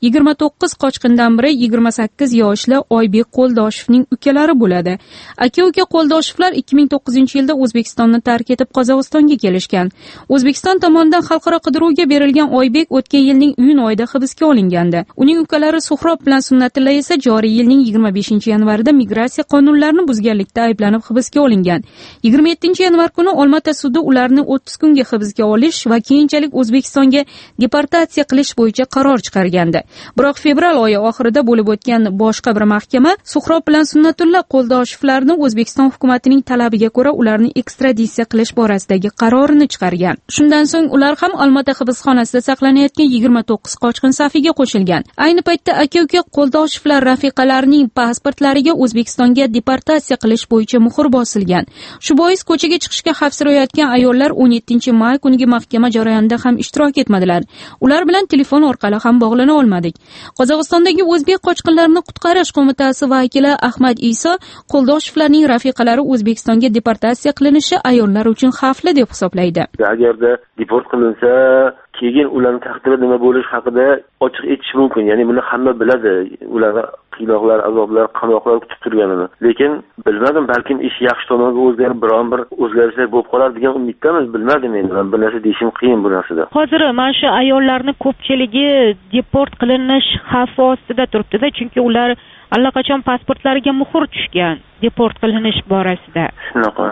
29 qochqindan biri 28 yoshli Oybek Qo'ldoshevning ukalari bo'ladi. Aka-uka Qo'ldoshevlar 2009-yilda O'zbekistonni tark etib Qozog'istonga kelishgan. O'zbekiston tomonidan xalqaro qidiruvga berilgan Oybek o'tgan yilning iyun oyida hibsga olingandi. Uning ukalari Suhrob bilan Sunnatulla esa joriy yilning 25-yanvarida migratsiya qonunlarini buzganlikda ayblanib hibsga olingan. 27-yanvar kuni Olmaota sudi ularni 30 kunga hibsga olish va keyinchalik O'zbekistonga deportatsiya qilish bo'yicha qaror chiqargandi. Biroq fevral oyi oxirida bo'lib o'tgan boshqa bir mahkama Suhrob bilan Sunnatulla Qo'ldoshevlarni O'zbekiston hukumatining talabiga ko'ra ularni ekstraditsiya qilish borasidagi qarorini chiqargan. Shundan so'ng ular ham Olmaota hibsxonasida saqlanayotgan 29 qochqin safiga qo'shilgan. Ayni paytda aka-uka Qo'ldoshevlar rafiqalarining pasportlariga O'zbekistonga deportatsiya qilish bo'yicha muhr bosilgan. Shu bois ko'chaga chiqishga xavfsirayotgan ayollar 17-may kungi mahkama jarayonida ham ishtirok etmadilar. Ular bilan telefon orqali ham bog'lana olmadik. Qozog'istondagi o'zbek qochqinlarini qutqarish qo'mitasi vakili Ahmad Iso Qo'ldoshevlarning rafiqalari O'zbekistonga deportatsiya qilinishi ayollar uchun xavfli deb hisoblaydi. Agarda deport qilinsa, keyin ularning taqdiri nima bo'lishi haqida ochiq aytish mumkin. Ya'ni buni hamma biladi. Ularga qiynoqlar, azoblar, qamoqlar kutib turganini. Lekin bilmadim, balkim ish yaxshi tomonga o'zgarib, biron bir o'zgarishlar bo'lib qolar degan umiddamiz. Bilmadim endi. Men bu narsa deyishim qiyin bu narsada. Hozir mana shu ayollarning ko'pchiligi deport qilinish xavfi ostida turibdi-da, chunki ular allaqachon pasportlariga muhr tushgan deport qilinish borasida. Shunaqa.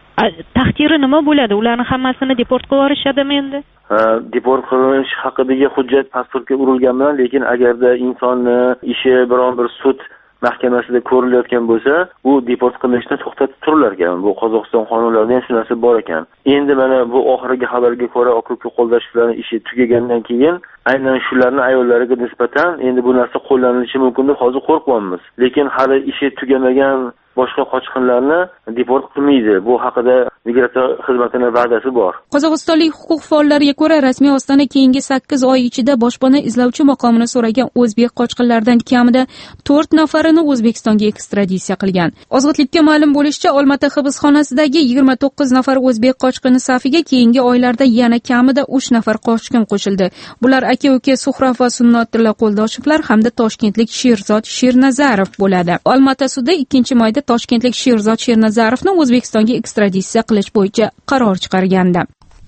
Taqdiri nima bo'ladi? Ularning hammasini deport qilib yuborishadimi endi? Deport qilinish haqidagi hujjat pasportga urilganman, lekin agarda insonni ishi biron bir sud mahkamasida ko'rilayotgan bo'lsa, u deport qilinishni to'xtatib turilar ekan. Bu Qozog'iston qonunlarida ham shu narsa bor ekan. Endi mana bu oxirgi xabarga ko'ra, aka-uka Qo'ldoshevlarning ishi tugagandan keyin aynan shularning ayollariga nisbatan endi bu narsa qo'llanilishi mumkin deb hozir qo'rqyapmiz. Lekin hali ishi tugamagan boshqa qochqinlarni deport qilmaydi. Bu haqida migratsiya xizmatining va'dasi bor. Qozog'istonlik huquq faollariga ko'ra, rasmiy Ostona keyingi 8 oy ichida boshpana izlovchi maqomini so'ragan o'zbek qochqinlaridan kamida 4 nafarini O'zbekistonga ekstraditsiya qilgan. Ozodlikka ma'lum bo'lishicha, Olmaota hibsxonasidagi 29 nafar o'zbek qochqini safiga keyingi oylarda yana kamida 3 nafar qochqin qo'shildi. Bular aka-uka Suhrob va Sunnatulla Qo'ldoshevlar hamda toshkentlik Sherzod Shernazarov bo'ladi. Olmaota sudi 2-mayda toshkentlik Sherzod Shernazarovni O'zbekistonga ekstraditsiya qilish bo'yicha qaror chiqargandi.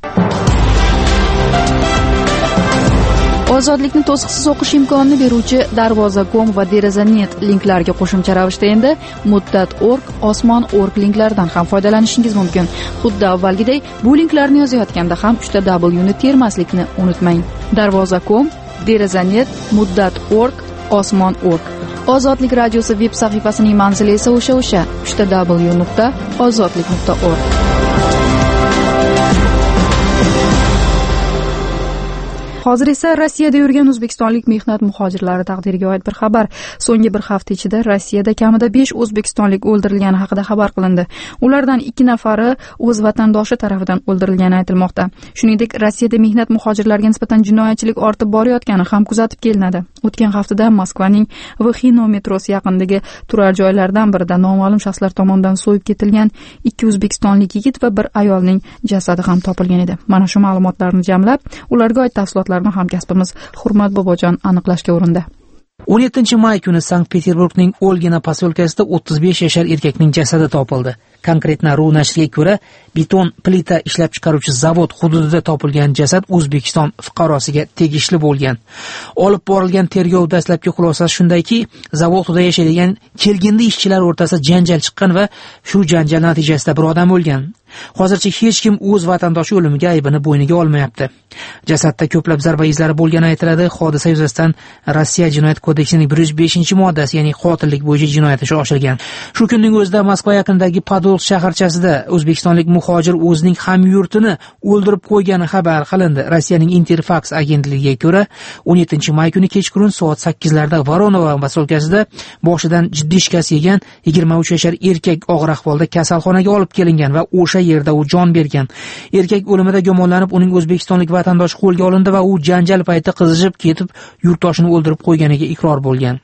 Ozodlikni to'siqsiz o'qish imkonini beruvchi Darvoza.com va Deraza.net linklariga qo'shimcha ravishda endi Muddat.org, Osmon.org linklaridan ham foydalanishingiz mumkin. Xuddi avvalgidek, bu linklarni yozayotganda ham 3 W ni termaslikni unutmang. Darvoza.com, Deraza.net, Muddat.org, Osmon.org. Ozodlik radiosi veb sahifasining manzili esa o'sha 3w.ozodlik.org. Hozir esa Rossiyada yurgan o'zbekistonlik mehnat muhojirlari taqdiriga oid bir xabar. So'nggi bir hafta ichida Rossiyada kamida 5 o'zbekistonlik o'ldirilgani haqida xabar qilindi. Ulardan 2 nafari o'z vatandoshi tomonidan o'ldirilgani aytilmoqda. Shuningdek, Rossiyada mehnat muhojirlarga nisbatan jinoyatchilik ortib borayotgani ham kuzatib kelinadi. O'tgan haftada Moskvaning Vxino metrosi yaqinidagi turar joylardan birida noma'lum shaxslar tomonidan so'yib ketilgan 2 o'zbekistonlik yigit va bir ayolning jasadi ham topilgan edi. Mana shu ma'lumotlarni jamlab, ularga oid tafsilotlarni hamkasbimiz Hurmat Bobojon aniqlashga urindi. 17-may kuni Sankt-Peterburgning Olgina posyolkasida 35 yashar erkakning jasadi topildi. Konkretna.ru nashriga ko'ra, beton plita ishlab chiqaruvchi zavod hududida topilgan jasad O'zbekiston fuqarosiga tegishli bo'lgan. Olib borilgan tergov dastlabki xulosasi shundayki, zavodda yashaydigan kelgindi ishchilar o'rtasida janjal chiqqan va shu janjal natijasida bir odam o'lgan. Hozircha hech kim o'z vatandoshi o'limiga aybini bo'yniga olmayapti. Jasadda ko'plab zarba izlari bo'lgani aytiladi. Hodisa yuzasidan Rossiya jinoyat kodeksining 105-moddasi, ya'ni qotillik bo'yicha jinoyat ishi ochilgan. Shu kunning o'zida Moskva yaqinidagi Podolsk shaharchasida o'zbekistonlik muhojir o'zining hamyurtini o'ldirib qo'ygani xabar qilindi. Rossiyaning Interfax agentligiga ko'ra, 17-may kuni kechqurun soat 8larda Voronova posyolkasida boshidan jiddiy shikast yegan 23 yashar erkak og'ir ahvolda kasalxonaga olib kelingan va o'sha yerda u jon bergan. Erkak o'limida gumonlanib, uning o'zbekistonlik vatandoshi qo'lga olindi va u janjal payti qizishib ketib, yurtdoshini o'ldirib qo'yganiga iqror bo'lgan.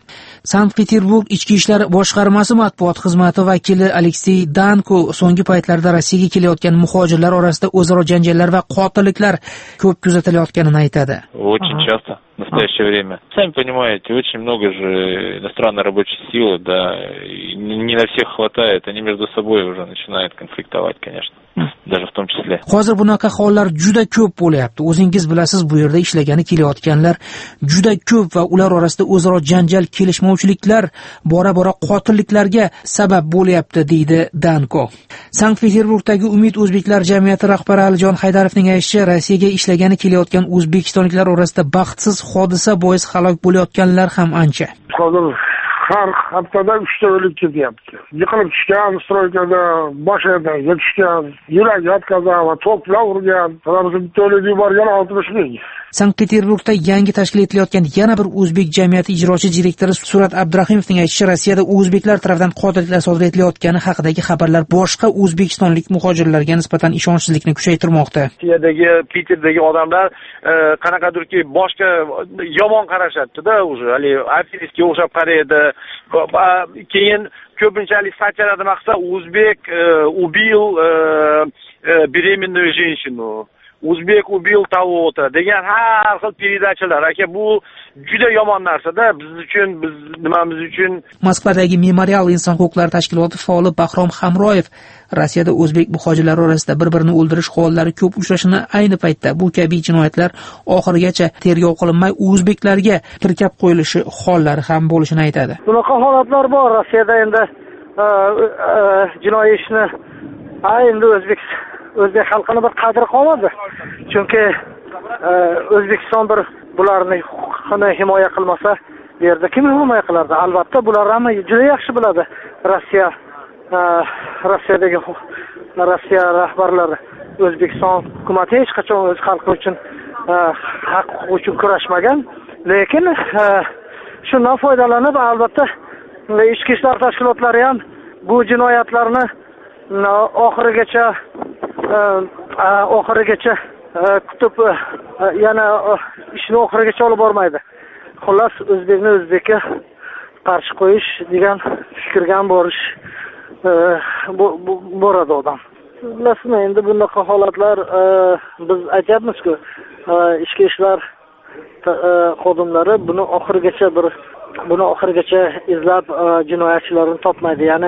Sankt-Peterburg ichki ishlar boshqarmasi matbuot xizmati vakili Aleksey Danko so'nggi paytlarda Rossiyaga kelayotgan muhojirlar orasida o'zaro janjallar va qotilliklar ko'p kuzatilayotganini aytadi. Очень часто в настоящее время. Сами понимаете, очень много же иностранной рабочей силы, да, не на всех хватает, они между собой уже начинают конфликтовать, конечно. Даже в том числе. Hozir bunaqa hollar juda ko'p bo'lyapti. O'zingiz bilasiz, bu yerda ishlagani kelayotganlar juda ko'p va ular orasida o'zaro janjal, kelishmovchiliklar, bora-bora qotilliklarga sabab bo'lyapti, deydi Danko. Sankt-Peterburgdagi Umid o'zbeklar jamiyati rahbari Alijon Haydarovning aytishicha, Rossiyaga ishlagani kelayotgan o'zbekistonliklar orasida baxtsiz hodisa bois halok bo'layotganlar ham ancha. Hozir har haftada 3 ta o'lik ketyapti. Yiqilib tushgan, stroykada boshiga tushgan, yurak yotkazgan va to'plar urgan. Bitta o'lik yuborgan 60 ming. Sankt-Peterburgda yangi tashkil etilayotgan yana bir o'zbek jamiyati ijrochi direktori Surat Abdurahimovning aytishicha, Rossiyada o'zbeklar tomonidan qotilliklar sodir etilayotgani haqidagi xabarlar boshqa o'zbekistonlik muhojirlarga nisbatan ishonchsizlikni kuchaytirmoqda. Rossiyadagi, Piterdagi odamlar qanaqadirki boshqa yomon qarashadi-da, уже, hali aktivistga o'xshab qaraydi. Keyin ko'pinchalik statiyalarda maqsad o'zbek ubil беременную женщину. O'zbek ubil того-то degan har xil передачalar. Aka, bu juda yomon narsa-da biz uchun, biz nimamiz uchun. Moskvadagi Memorial inson huquqlari tashkiloti faoli Bahrom Hamroyev Rossiyada o'zbek muhojirlar orasida bir-birini o'ldirish hollari ko'p uchrashini, ayni paytda bu kabi jinoyatlar oxirigacha tergov qilinmay o'zbeklarga kirkab qo'yilishi hollari ham bo'lishini aytadi. Bunaqa holatlar bor Rossiyada. Endi jinoiy ishni endi o'zbek xalqini bir qadri qolmadi. Chunki O'zbekiston bir bularni huquqini himoya qilmasa, bu yerda kim himoya qilardi? Albatta, bular ham juda yaxshi biladi. Rossiyadagi Rossiya rahbarlari, O'zbekiston hukumati hech qachon o'z xalqi uchun haq uchun kurashmagan, lekin shundan foydalanib, albatta ichki ishlar tashkilotlari ham bu jinoyatlarni oxirigacha kutib yana ishni oxirigacha olib bormaydi. Xullas, o'zbekni o'zbekka qarshi qo'yish degan fikrga borish boradi odam. Bilasizmi, endi bunaqa holatlar biz aytyapmiz-ku, ichki ishlar xodimlari buni oxirigacha izlab jinoyatchilarni topmaydi. Ya'ni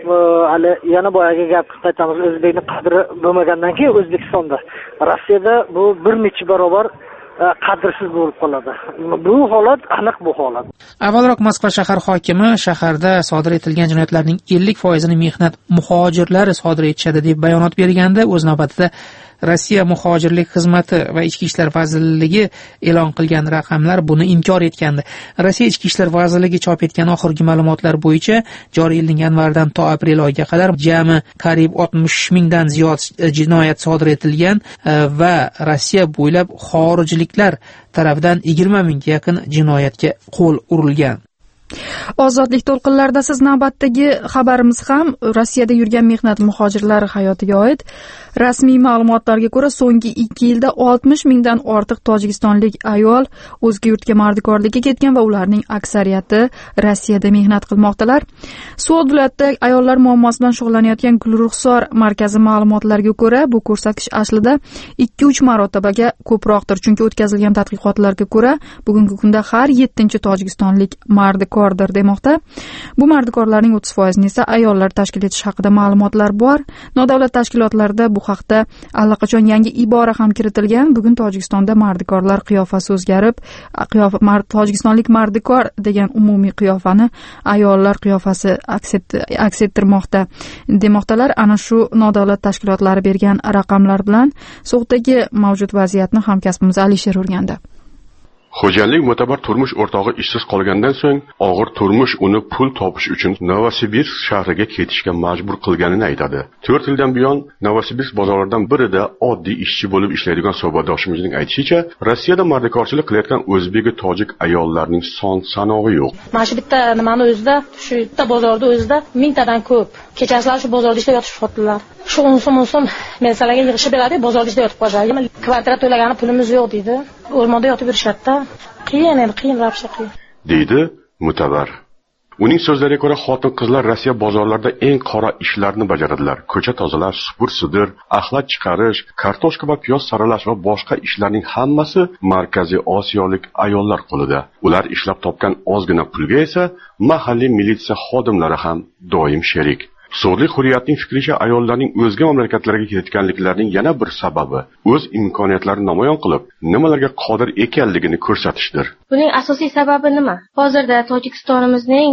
yana boyaga gap qaytamiz, o'zbekni qadri bo'lmagandan keyin O'zbekistonda, Rossiyada bu bir necha barobar qadrsiz bo'lib qoladi. Bu holat aniq, bu holat. Avvalroq Moskva shahar hokimi shaharda sodir etilgan jinoyatlarning 50%ni mehnat muhojirlari sodir etishadi deb bayonot berganda, o'z navbatida Rossiya muhojirlik xizmati va ichki ishlar vazirligi e'lon qilgan raqamlar buni inkor etgandi. Rossiya ichki ishlar vazirligi chop etgan oxirgi ma'lumotlar bo'yicha joriy yilning yanvardan to aprel oyiga qadar jami qariyb 60 mingdan ziyod jinoyat sodir etilgan va Rossiya bo'ylab xorijliklar tomonidan 20 mingga yaqin jinoyatga qo'l urilgan. Ozodlik to'lqinlarida siz navbatdagi xabarimiz ham Rossiyada yurgan mehnat muhojirlari hayotiga oid. Rasmiy ma'lumotlarga ko'ra, so'nggi 2 yilda 60 mingdan ortiq tojikistonlik ayol o'zga yurtga mardikorlikka ketgan va ularning aksariyati Rossiyada mehnat qilmoqdalar. Suv davlatda ayollar muammosi bilan shug'ullanayotgan Gulruxsor markazi ma'lumotlariga ko'ra, bu ko'rsatkich aslida 2-3 marotabaga ko'proqdir. Chunki o'tkazilgan tadqiqotlarga ko'ra, bugungi kunda har 7-chi tojikistonlik mardikordir demoqda. Bu mardikorlarning 30%ni esa ayollar tashkil etish haqida ma'lumotlar bor. Nodavlat tashkilotlarda bu haqda allaqachon yangi ibora ham kiritilgan. Bugun Tojikistonda mardikorlar qiyofasi o'zgarib, tojikistonlik mardikor degan umumiy qiyofani ayollar qiyofasi aks ettirmoqda demoqdalar. Ana shu nodavlat tashkilotlari bergan raqamlar bilan So'g'dagi mavjud vaziyatni hamkasbimiz Alisher o'rgandi. Xo'jalik mo'tabar turmush o'rtog'i ishsiz qolgandan so'ng og'ir turmush uni pul topish uchun Novosibirsk shahriga ketishga majbur qilganini aytadi. 4 yildan buyon Novosibirsk bozorlaridan birida oddiy ishchi bo'lib ishlaydigan suhbatdoshimizning aytishicha, Rossiyada mardikorchilik qilayotgan o'zbek va tojik ayollarning son-sanog'i yo'q. Mana shu bitta nimani o'zida, shu bitta bozorda o'zida 1000 tadan ko'p. Kechasilar shu bozorda ishlab yotishibdilar. Shu so'm mensalarga yig'ishib beradi, bozorda ishlab yotib qoladi. Kvartira to'lagani pulimiz yo'q deydi. O'rmonda yotib yurishadi. Qiyin, ravsha qiyin. Deydi Mutabar. Uning so'zlariga ko'ra, xotin-qizlar Rossiya bozorlarida eng qora ishlarni bajaradilar. Ko'cha tozalash, supur-sidir, axlat chiqarish, kartoshka va piyoz saralash va boshqa ishlarning hammasi Markaziy Osiyolik ayollar qo'lida. Ular ishlab topgan ozgina pulga esa mahalliy militsiya xodimlari ham doim sherik. So'rli Hurriyatning fikricha, ayollarning o'zga mamlakatlarga ketganliklarining yana bir sababi o'z imkoniyatlarini namoyon qilib, nimalarga qodir ekanligini ko'rsatishdir. Buning asosiy sababi nima? Hozirda Tojikistonimizning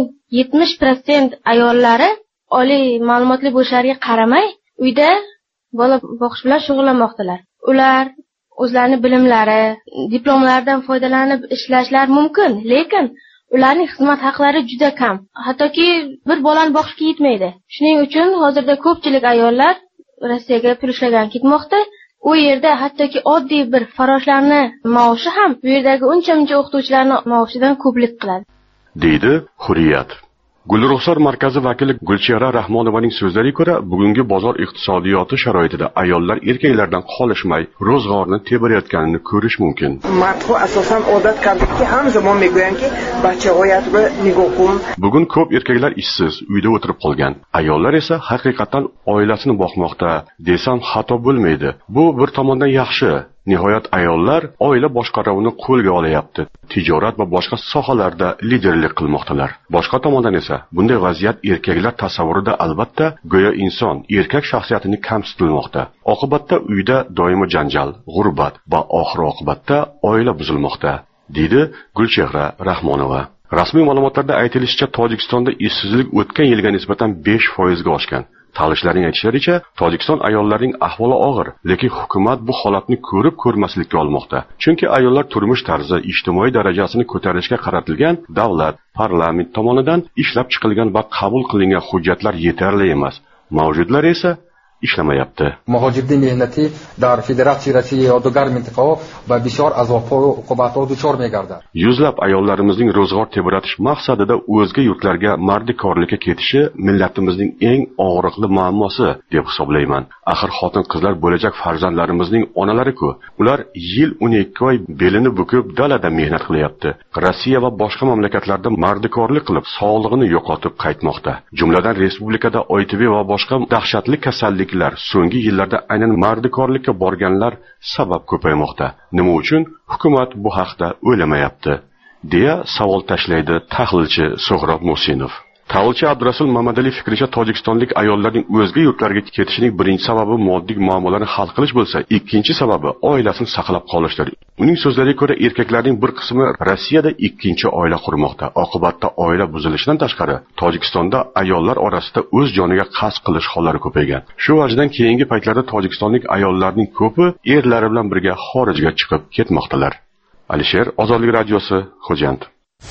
70% ayollari oliy ma'lumotli bo'lishlariga qaramay, uyda bola boqish bilan shug'ullanmoqdalar. Ular o'zlarining bilimlari, diplomlaridan foydalanib ishlashlari mumkin, lekin ularning xizmat haqlari juda kam. Hattoki bir bolani boqishga yetmaydi. Shuning uchun hozirda ko'pchilik ayollar Rossiyaga pul ishlagan ketmoqda. U yerda hattoki oddiy bir farroshlarni maoshi ham bu yerdagi uncha-muncha o'qituvchilarning maoshidan ko'plik qiladi, deydi Hurriyat. Gulruxsor markazi vakili Gulchehra Rahmonovaning so'zlariga ko'ra, bugungi bozor iqtisodiyoti sharoitida ayollar erkaklardan qolishmay ro'zg'orni tebrayotganini ko'rish mumkin. Matbu asosan odat kaldiki, ham zamon megoyanki, bachaoyat va nigohum. Bugun ko'p erkaklar ishsiz, uyda o'tirib qolgan. Ayollar esa haqiqatan oilasini boqmoqda, desam xato bo'lmaydi. Bu bir tomondan yaxshi. Nihoyat ayollar oila boshqaruvini qo'lga olayapti. Tijorat va boshqa sohalarda liderlik qilmoqdalar. Boshqa tomondan esa bunday vaziyat erkaklar tasavvurida albatta go'yo inson erkak shaxsiyatini kamsitilmoqda. Oqibatda uyda doimo janjal, g'urbat va oxir oqibatda oila buzilmoqda, deydi Gulchehra Rahmonova. Rasmiy ma'lumotlarda aytilishicha, Tojikistonda ishsizlik o'tgan yilga nisbatan 5% ga oshgan. Tahlilchilarning aytishlaricha, Tojikiston ayollarining ahvoli og'ir, lekin hukumat bu holatni ko'rib ko'rmaslikka olmoqda. Chunki ayollar turmush tarzi, ijtimoiy darajasini ko'tarishga qaratilgan davlat, parlament tomonidan ishlab chiqilgan va qabul qilingan hujjatlar yetarli emas. Mavjudlar esa ishlamayapti. Muhojirlik mehnati dar Federatsiya Rossiya yodogar mintaqa va bishor azob va uqubatga duchor megardar. Yuzlab ayollarimizning ro'zg'or tebratish maqsadida o'zga yurtlarga mardikorlikka ketishi millatimizning eng og'riqli muammosi deb hisoblayman. Axir xotin-qizlar bo'lajak farzandlarimizning onalari-ku. Ular yil 12 oy belini bukib dalada mehnat qilyapti. Rossiya va boshqa mamlakatlarda mardikorlik qilib sog'lig'ini yo'qotib qaytmoqda. Jumladan respublikada OTV va boshqa dahshatli kasallik so'nggi yillarda aynan mardikorlikka borganlar sabab ko'paymoqda. Nima uchun hukumat bu haqda o'ylamayapti, deya savol tashlaydi tahlilchi So'g'rob Musinov. Tahlilchi Abdurasul Mamadali fikricha, Tojikistonlik ayollarning o'zga yurtlarga ketishining birinchi sababi moddiy muammolarni hal qilish bo'lsa, ikkinchi sababi oilasini saqlab qolishdir. Uning so'zlariga ko'ra, erkaklarning bir qismi Rossiyada ikkinchi oila qurmoqda. Oqibatda oila buzilishidan tashqari, Tojikistonda ayollar orasida o'z joniga qasd qilish hollari ko'paygan. Shu vajdan keyingi paytlarda Tojikistonlik ayollarning ko'pi erlari bilan birga xorijga chiqib ketmoqdalar. Alisher, Ozodlik radiosi, Xo'jand.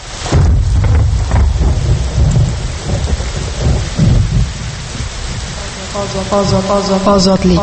Ozodlik.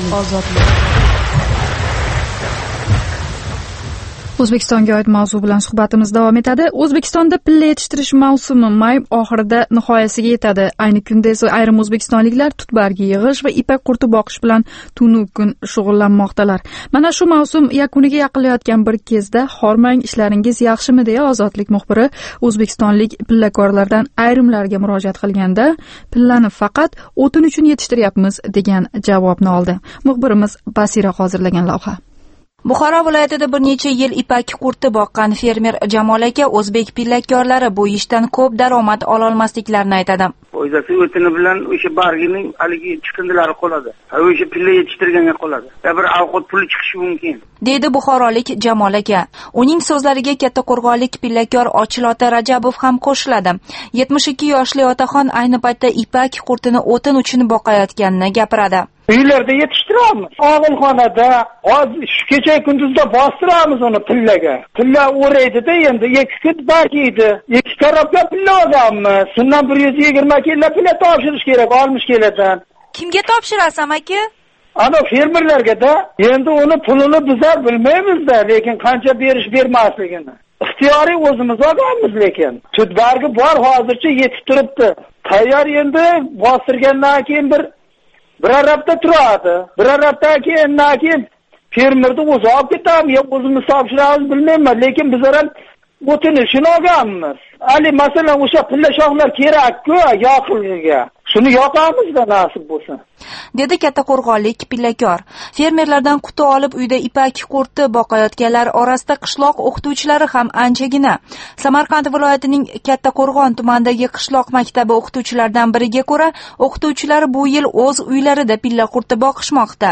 O'zbekistonga oid mavzu bilan suhbatimiz davom etadi. O'zbekistonda pilla yetishtirish mavsumi may oxirida nihoyasiga yetadi. Ayni kunda esa ayrim o'zbekistonliklar tutbargi yig'ish va ipak qurti boqish bilan tunu kun shug'ullanmoqdalar. Mana shu mavsum yakuniga yaqinlayotgan bir kezda hormang, ishlaringiz yaxshimi deya Ozodlik muxbiri o'zbekistonlik pillakorlardan ayrimlarga murojaat qilganda, pillani faqat o'tin uchun yetishtiryapmiz degan javobni oldi. Muxbirimiz Basira hozirlagan lavha. Buxoro viloyatida bir necha yil ipak qurti boqqan fermer Jamol aka o'zbek pillakorlari bu ishdan ko'p daromad ola olmasliklarini aytadi. O'zasi o'tini bilan o'sha bargining haligi chiqindilari qoladi. O'sha pilla yetishtirganga qoladi. Bir avqot puli chiqishi mumkin, deydi buxorolik Jamol aka. Uning so'zlariga Kattaqo'rg'onlik pillakor Ochilota Rajabov ham qo'shiladi. 72 yoshli otaxon ayni paytda ipak qurtini o'tin uchun boqayotganini gapiradi. Uylarda yetishtiramiz. Og'ilxonada shu kecha kunduzda bostiramiz uni pillaga. Pilla o'raydi-da, endi 2 kun bakiydi. 2 tarafga pilla olamiz. Shundan 120 kilo pilla topshirish kerak, olmish kilodan. Kimga topshirasan aka? Ana fermerlarga-da. Endi uni pulini bizlar bilmaymiz-da, lekin qancha berish bermasligini. Ixtiyoriy o'zimiz olamiz, lekin tutbargi bor, hozircha yetib turibdi. Tayyor endi bostirgandan keyin bir hafta turadi. Bir haftadan keyin fermerni o'zi olib ketamiz, yo o'zimiz topshiramiz bilmayman, lekin bizlar ham o'tini shuni olganmiz. Ali masalan o'sha pillashoqlar kerak-ku yoqilg'iga. Shuni yoqamiz-da nasib bo'lsa. Dedi Kattaqo'rg'onlik pillakor. Fermerlardan quti olib uyda ipak qurti boqayotganlar orasida qishloq o'qituvchilari ham anchagina. Samarqand viloyatining Kattaqo'rg'on tumanidagi qishloq maktabi o'qituvchilaridan biriga ko'ra, o'qituvchilar bu yil o'z uylarida pilla qurti boqishmoqda.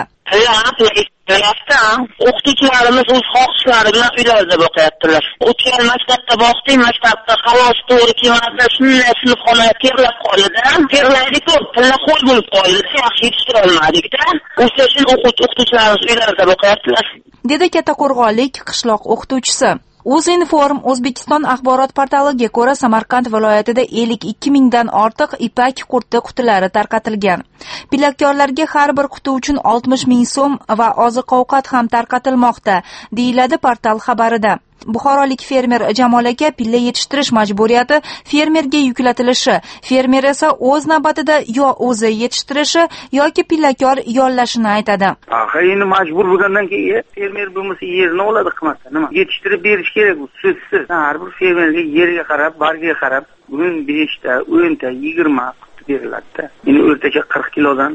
O'qituvchilarimiz o'z xohishlari bilan uylarida boqayaptilar. O'tgan maktabda boqdik, maktabda havosi to'g'ri kelmadi, shunday sinfxona terlab qoldi-da. Terlaydi-ku, pilla qo'l bo'lib qoldi. Yaxshi yetishtira olmadik-da. O'sha uchun o'qituvchilarimiz uylarida boqayaptilar. Dedi Kattaqo'rg'onlik qishloq o'qituvchisi. Uzinform O'zbekiston axborot portaliga ko'ra, Samarqand viloyatida 52 mingdan ortiq ipak qurti qutilari tarqatilgan. Pillakyorlarga har bir quti uchun 60 ming so'm va oziq-ovqat ham tarqatilmoqda, deyiladi portal xabarida. Buxorolik fermer Jamol aka pilla yetishtirish majburiyati fermerga yuklatilishi, fermer esa o'z navbatida yo o'zi yetishtirishi yoki pillakor yollashini aytadi. Endi majbur bo'lgandan keyin fermer bo'lmasa yerini oladi qilmasa nima? Yetishtirib berish kerak bu so'zsiz. Har bir fermerga yerga qarab, bargiga qarab, bugun 5 ta, 10 ta, 20 qutib beriladi-da. Endi o'rtacha 40 kilodan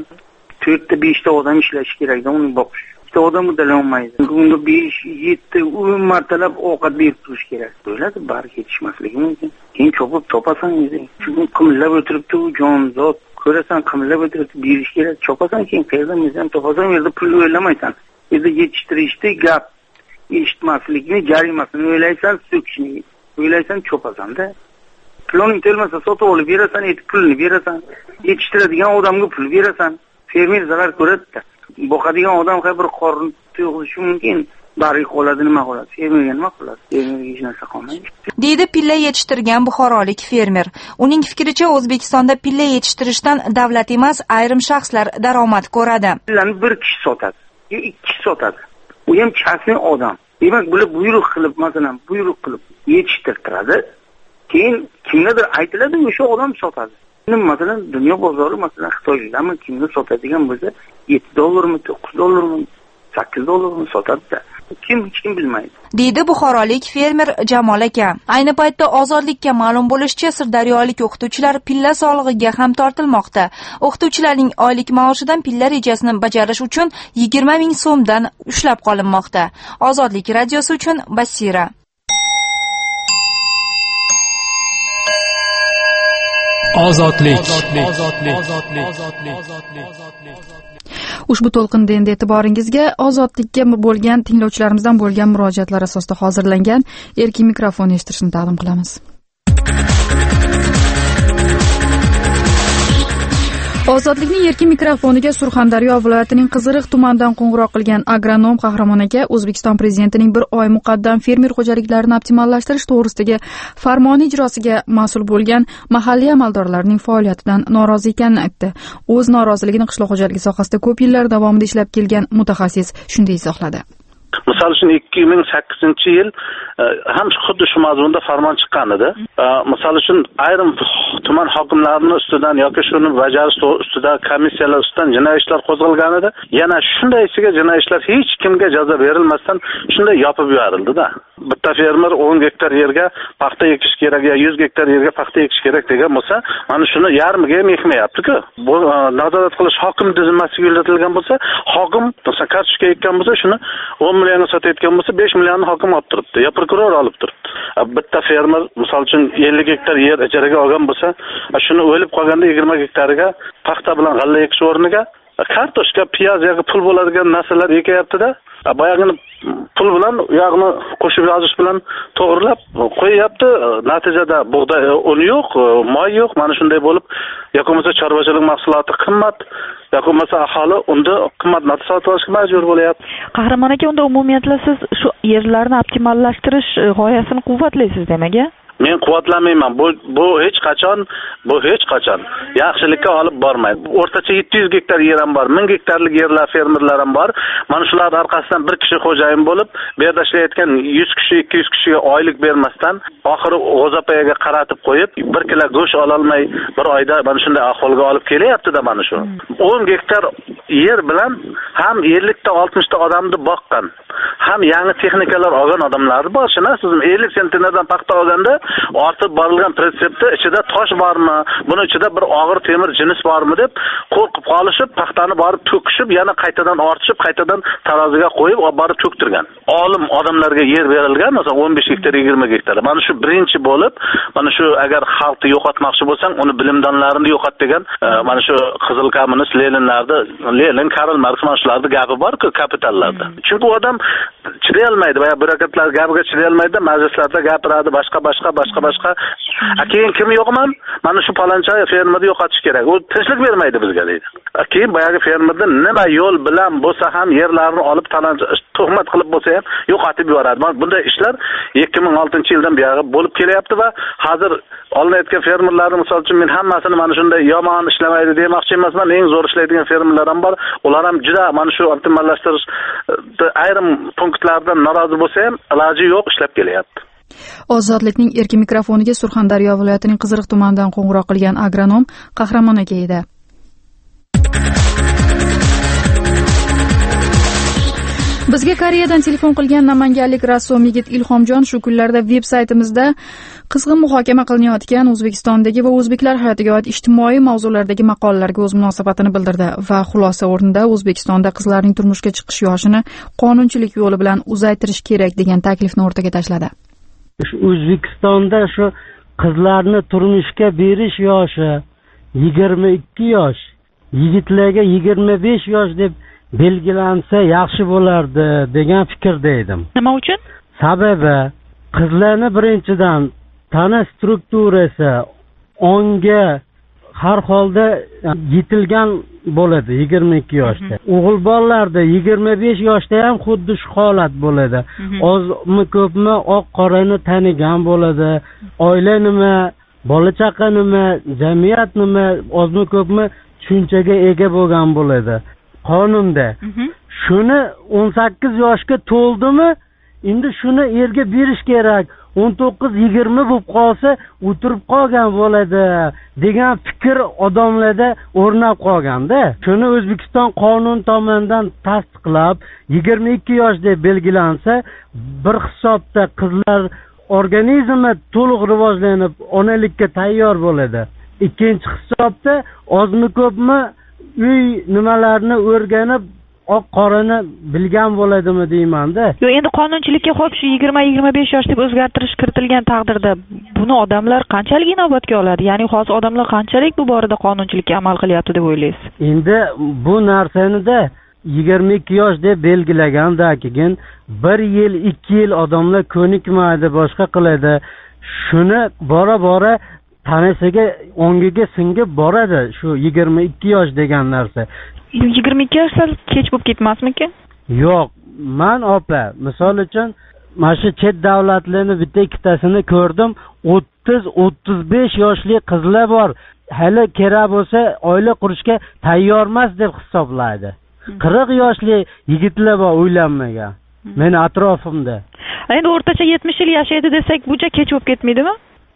4 ta 5 ta odam ishlashi kerak-da uni boqish. İşte odam uddalolmaydi. Unda 5, 7, 10 martalab ovqat berib turish kerak. Bo'ladi, barga yetishmasligi mumkin. Keyin chopib topasan o'zing. Chunki qimillab o'tiribdi u jonzot. Ko'rasan qimillab o'tiribdi, berish kerak. Chopasan keyin qayerdan o'zing topasan, u yerda pul o'ylamaysan. Bu yerda yetishtirishdi gap eshitmaslikni, jarimasini o'ylaysan, so'kishni o'ylaysan, chopasan-da. Puling to'lmasa sotib olib berasan, pulni berasan. Yetishtiradigan odamga pul berasan. Fermer zarar ko'radi-da. Boqadigan odam hay bir qorin to'yg'ishi mumkin. Bari qoladi, nima qoladi? Fermerga nima qiladi? Fermerga hech narsa qolmaydi. Deydi pilla yetishtirgan buxorolik fermer. Uning fikricha, O'zbekistonda pilla yetishtirishdan davlat emas, ayrim shaxslar daromad ko'radi. Pillani bir kishi sotadi, yo ikki kishi sotadi. U ham chasni odam. Demak, bular buyruq qilib, masalan, buyruq qilib yetishtirtiradi. Keyin kimgadir aytiladi, o'sha odam sotadi. Masalan, dunyo bozori, masalan, Xitoyliklarmi kimga sotadigan bo'lsa, $7, $9, $8 sotadi-da. Hech kim bilmaydi. Deydi buxorolik fermer Jamol aka. Ayni paytda Ozodlikka ma'lum bo'lishicha, sirdaryolik o'qituvchilar pilla solig'iga ham tortilmoqda. O'qituvchilarning oylik maoshidan pilla rejasini bajarish uchun 20 ming so'mdan ushlab qolinmoqda. Ozodlik radiosi uchun Basira. Ozodlik. Ushbu to'lqinda endi e'tiboringizga ozodlikka bo'lgan tinglovchilarimizdan bo'lgan murojaatlar asosida hozirlangan erkin mikrofon eshittirishni taqdim qilamiz. Ozodlikning erkin mikrofoniga Surxondaryo viloyatining Qiziriq tumanidan qo'ng'iroq qilgan agronom Qahramon aka O'zbekiston prezidentining bir oy muqaddam fermer xo'jaliklarini optimallashtirish to'g'risidagi farmoni ijrosiga mas'ul bo'lgan mahalliy amaldorlarning faoliyatidan norozi ekanini aytdi. O'z noroziligini qishloq xo'jaligi sohasida ko'p yillar davomida ishlab kelgan mutaxassis shunday izohladi. Misol uchun 2008-yil ham xuddi shu mazmunda farmon chiqqan edi. Misol uchun ayrim tuman hokimlarining ustidan yoki shuni bajarish ustida komissiyalar ustidan jinoiy ishlar qo'zg'algan edi. Yana shunday ichiga jinoiy ishlar hech kimga jazo berilmasdan shunday yopib yuborildi-da. Bitta fermer 10 gektar yerga paxta ekish kerak yo 100 gektar yerga paxta ekish kerak degan bo'lsa, mana shuni yarmiga ham ekmayapti-ku. Bu nazorat qilish hokim zimmasiga yuklatilgan bo'lsa, hokim masalan kartoshka ekkan bo'lsa, shuni 10 millionga sotayotgan bo'lsa 5 millionni hokim olib turibdi, yo prokuror olib turibdi. Bitta fermer misol uchun 50 gektar yer ijaraga olgan bo'lsa, shuni o'lib qolganda 20 gektariga paxta bilan g'alla ekish o'rniga kartoshka, piyoz yoki pul bo'ladigan narsalar ekyapti-da. Boyagini pul bilan uyog'ini qo'shib yozish bilan to'g'rilab qo'yyapti. Natijada bug'doy uni yo'q, moy yo'q. Mana shunday bo'lib, yoki bo'lmasa chorvachilik mahsuloti qimmat, yoki bo'lmasa aholi unda qimmat narsa sotib olishga majbur bo'lyapti. Qahramon aka, unda umumiyatla siz shu yerlarni optimallashtirish g'oyasini quvvatlaysiz demak-a? Men quvvatlamayman. Bu hech qachon yaxshilikka olib bormaydi. O'rtacha 700 gektar yer ham bor, 1000 gektarlik yerlar, fermerlar ham bor. Mana shular orqasidan bir kishi xo'jayin bo'lib, bu yerda ishlayotgan 100 kishi, 200 kishiga oylik bermasdan, oxiri g'o'zapayaga qaratib qo'yib, 1 kilo go'sht ola olmay bir oyda mana shunday ahvolga olib kelyapti-da mana shu. 10 gektar yer bilan ham 50 ta 60 ta odamni boqqan, ham yangi texnikalar olgan odamlar bor. Siz 50 sentnerdan paxta olganda ortib borilgan pritsepda ichida tosh bormi, buni ichida bir og'ir temir jins bormi deb qo'rqib qolishib, paxtani borib to'kishib, yana qaytadan ortishib, qaytadan taroziga qo'yib, borib to'ktirgan. Olim odamlarga yer berilgan, masalan 15 gektar, 20 gektar. Mana shu birinchi bo'lib, mana shu agar xalqni yo'qotmoqchi bo'lsang, uni bilimdonlarini yo'qot degan, mana shu qizil kommunist Lenin, Karl Marx mana shularni gapi bor-ku kapitallarda. Chunki u odam chiday olmaydi, va byurokratlar gapiga chiday olmaydi, majlislarda gapiradi, boshqa. Keyin kim yo'qman? Mana shu paloncha fermerni yo'qotish kerak. U tinchlik bermaydi bizga deydi. Keyin boyagi fermerda nima yo'l bilan bo'lsa ham yerlarni olib tuhmat qilib bo'lsa ham yo'qotib yuboradi. Bunday ishlar 2006-yildan beri bo'lib kelyapti va hozir olinayotgan fermerlarni misol uchun men hammasini mana shunday yomon ishlamaydi demoqchi emasman. Eng zo'r ishlaydigan fermerlar ham bor. Ular ham juda mana shu optimallashtirish ayrim punktlardan norozi bo'lsa ham iloji yo'q ishlab kelyapti. Ozodlikning erkin mikrofoniga Surxondaryo viloyatining Qiziriq tumanidan qo'ng'iroq qilgan agronom Qahramon aka edi. Bizga Koreyadan telefon qilgan namanganlik rassom yigit Ilhomjon shu kunlarda veb-saytimizda qizg'in muhokama qilinayotgan O'zbekistondagi va o'zbeklar hayotiga oid ijtimoiy mavzulardagi maqolalarga o'z munosabatini bildirdi va xulosa o'rnida O'zbekistonda qizlarning turmushga chiqish yoshini qonunchilik yo'li bilan uzaytirish kerak degan taklifni o'rtaga tashladi. O'zbekistonda shu qizlarni turmushga berish yoshi 22 yosh, yigitlarga 25 yosh deb belgilansa yaxshi bo'lardi degan fikrda edim. Nima uchun? Sababi qizlarni birinchidan tana strukturasi onga har holda yetilgan bo'ladi 22 yoshda. O'g'il bolalarda 25 yoshda ham xuddi shu holat bo'ladi. Ozmi ko'pmi oq qorani tanigan bo'ladi. Oila nima, bola chaqa nima, jamiyat nima, ozmi ko'pmi tushunchaga ega bo'lgan bo'ladi. Qonunda shuni 18 yoshga to'ldimi, endi shuni erga berish kerak. 19-20 bo'lib qolsa o'tirib qolgan bo'ladi degan fikr odamlarda o'rnab qolganda, shuni O'zbekiston qonun tomonidan tasdiqlab 22 yosh deb belgilansa, bir hisobda qizlar organizmi to'liq rivojlanib, onalikka tayyor bo'ladi. Ikkinchi hisobda ozmi ko'pmi uy nimalarni o'rganib oq qorani bilgan bo'ladimi deymanda. Yo'q, endi qonunchilikka xo'p shu 20-25 yosh deb o'zgartirish kiritilgan taqdirda buni odamlar qanchalik inobatga oladi? Ya'ni hozir odamlar qanchalik bu borada qonunchilikka amal qilyapti deb o'ylaysiz? Endi bu narsanida 22 yosh deb belgilagandan keyin 1 yil, 2 yil odamlar ko'nikmaydi, boshqa qiladi. Shuni bora tanasiga, ongiga singib boradi shu 22 yosh degan narsa. 22 yosh sal kech bo'lib ketmasmikin? Yo'q, men opa, misol uchun mana shu chet davlatlarni bitta ikkitasini ko'rdim. 30-35 yoshli qizlar bor. Hali kerak bo'lsa oila qurishga tayyor emas deb hisoblaydi. 40 yoshli yigitlar bor uylanmagan. Meni atrofimda. Endi o'rtacha 70 yil yashaydi desak, buncha kech bo'lib ketmaydimi?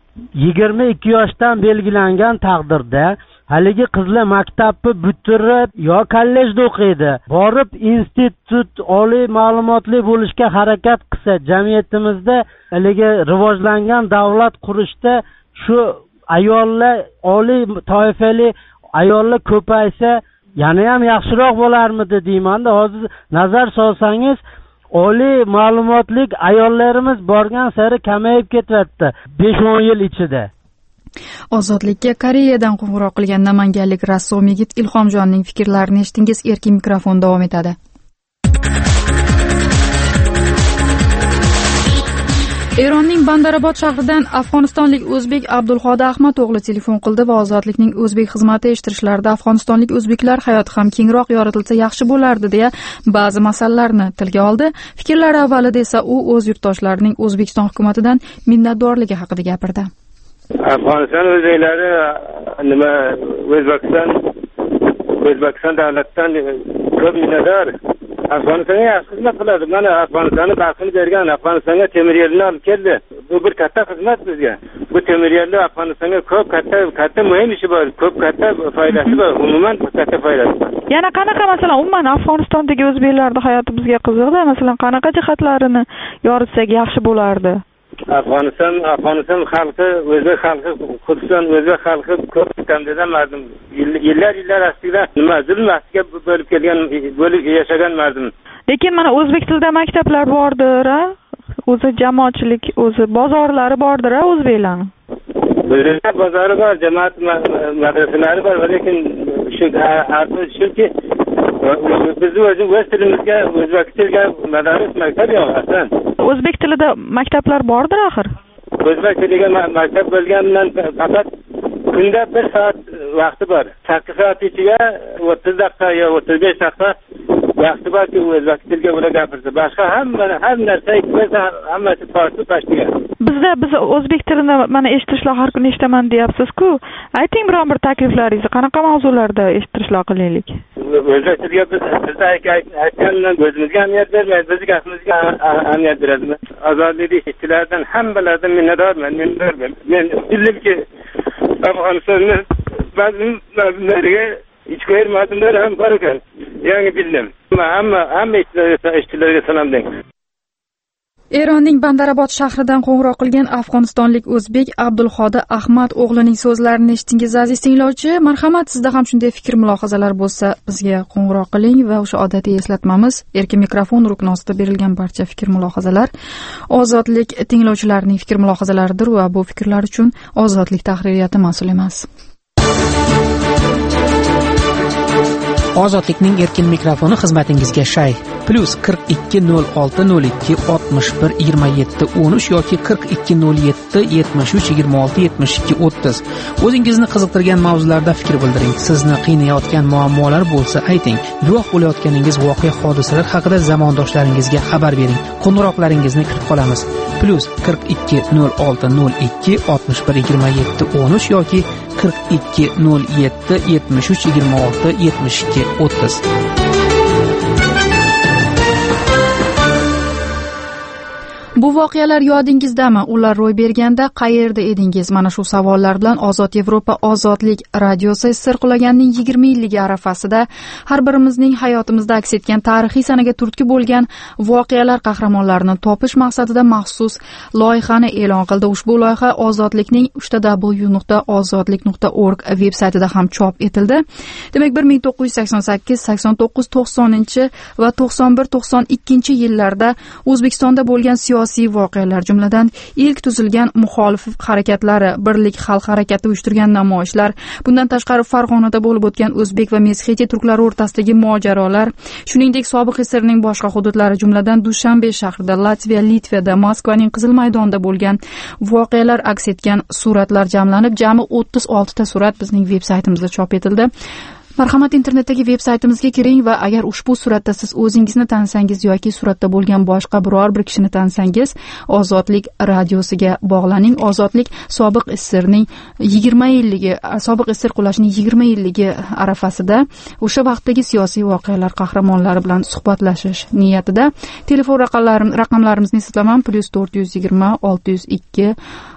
22 yoshdan belgilangan taqdirda haligi qizlar maktabni bitirib yo kollejda o'qiydi, borib institut, oliy ma'lumotli bo'lishga harakat qilsa, jamiyatimizda haligi rivojlangan davlat qurishda shu ayollar, oliy toifali ayollar ko'paysa, yana ham yaxshiroq bo'larmidi deymanda. Hozir nazar solsangiz, oliy ma'lumotlik ayollarimiz borgan sari kamayib ketyapti 5-10 yil ichida. Ozodlikka Koreyadan qo'ng'iroq qilgan namanganlik rassom yigit Ilhomjonning fikrlarini eshitdingiz. Erkin mikrofon davom etadi. Eronning Bandarobod shahridan afg'onistonlik o'zbek Abdulxodi Ahmadog'li telefon qildi va ozodlikning o'zbek xizmati eshittirishlarida afg'onistonlik o'zbeklar hayoti ham kengroq yoritilsa yaxshi bo'lardi deya ba'zi masalalarni tilga oldi. Fikrlari avvalida esa u o'z yurtdoshlarining O'zbekiston hukumatidan minnatdorligi haqida gapirdi. Afg'oniston o'zbeklari nima O'zbekiston davlatidan ko'p minnatdor. Afg'onistonga yaxshi xizmat qiladi. Mana Afg'onistonni baxtini bergan, Afg'onistonga temir yo'lni olib keldi. Bu bir katta xizmat bizga. Bu temir yo'lni Afg'onistonga ko'p katta muhim ishi bor, ko'p katta foydasi bor, umuman katta foydasi bor. yana qanaqa masalan umuman Afg'onistondagi o'zbeklarning hayoti bizga qiziqda, masalan qanaqa jihatlarini yoritsak yaxshi bo'lardi? Afg'oniston xalqi, o'zbek xalqi, xususan o'zbek xalqi ko'p kamdan mardum. Yillar aslida nima zulm ostiga bo'lib yashagan mardum. Lekin mana o'zbek tilida maktablar bordir, o'zi jamoatchilik, o'zi bozorlari bordir, o'zbeklarning. O'zbeklar bozori bor, jamoat madrasalari bor, lekin shuki bizni o'z tilimizga, o'zbek tiliga madaris maktab yo'q aslan. O'zbek tilida maktablar bordir axir. O'zbek tiliga maktab bo'lganidan faqat kunda 1 soat vaqti bor. 8 soat ichiga 30 daqiqa yo 35 daqiqa vaqti borki, o'zbek tilga ular gapirsa, boshqa hamma narsa hammasi farsi pashtiga. Biz o'zbek tilini mana eshitishlar har kuni eshitaman deyapsiz-ku. Ayting biron bir takliflaringizni, qanaqa mavzularda eshitishlar qilaylik? O'zbek tiliga biz aytgandan o'zimizga ahamiyat bermaymiz, bizning gapimizga ahamiyat beradimiz. Ozodlik ishchilardan hammalaridan minnatdorman. Men bildim-ki, Afg'onistonda ba'zilarga iç koyurmadımlar ham bor ekan. Yangi bildim. Hamma ishchilarga salom deng. Eronning Bandarabod shahridan qo'ng'iroq qilgan afg'onistonlik o'zbek Abdulxodi Ahmad o'g'lining so'zlarini eshitdingiz aziz tinglovchi. Marhamat, sizda ham shunday fikr mulohazalar bo'lsa, bizga qo'ng'iroq qiling va o'sha odatiy eslatmamiz, erkin mikrofon rukni ostida berilgan barcha fikr mulohazalar ozodlik tinglovchilarining fikr mulohazalaridir va bu fikrlar uchun ozodlik tahririyati mas'ul emas. Ozodlikning erkin mikrofoni xizmatingizga shay +420202612713 yoki 420773267230. O'zingizni qiziqtirgan mavzularda fikr bildiring. Sizni qiynayotgan muammolar bo'lsa ayting. Guvoh bo'layotganingiz voqea hodisalar haqida zamondoshlaringizga xabar bering. Qo'ng'iroqlaringizni kutib qolamiz. +420602612713 yoki 420773267230. Bu voqealar yodingizdami? Ular ro'y berganda qayerda edingiz? Mana shu savollar bilan Ozod Yevropa Ozodlik radiosi sirqulaganning 20 yilligi arafasida har birimizning hayotimizda aks etgan tarixiy sanaga turtki bo'lgan voqealar qahramonlarini topish maqsadida maxsus loyihani e'lon qildi. Ushbu loyiha Ozodlikning www.ozodlik.org veb-saytida ham chop etildi. Demak, 1988, 89, 90 va 91-92 yillarda O'zbekistonda bo'lgan siyosiy voqealar, jumladan ilk tuzilgan muxolif harakatlari, Birlik xalq harakati uyushtirgan namoyishlar, bundan tashqari Farg'onada bo'lib o'tgan o'zbek va mesxeti turklari o'rtasidagi mojarolar, shuningdek sobiq SSRning boshqa hududlari, jumladan Dushanbe shahrida, Latviya, Litvada, Moskvaning Qizil maydonida bo'lgan voqealar aks etgan suratlar jamlanib, jami 36 ta surat bizning veb-saytimizda chop etildi. Marhamat, internetdagi veb-saytimizga kiring va agar ushbu suratda siz o'zingizni tanisangiz yoki suratda bo'lgan boshqa biror bir kishini tanisangiz, Ozodlik radiosiga bog'laning. Ozodlik sobiq SSRning 20 yilligi, sobiq SSR qulashining 20 yilligi arafasida o'sha vaqtdagi siyosiy voqealar qahramonlari bilan suhbatlashish niyatida. Telefon raqamlarimizni eslaman: +420 602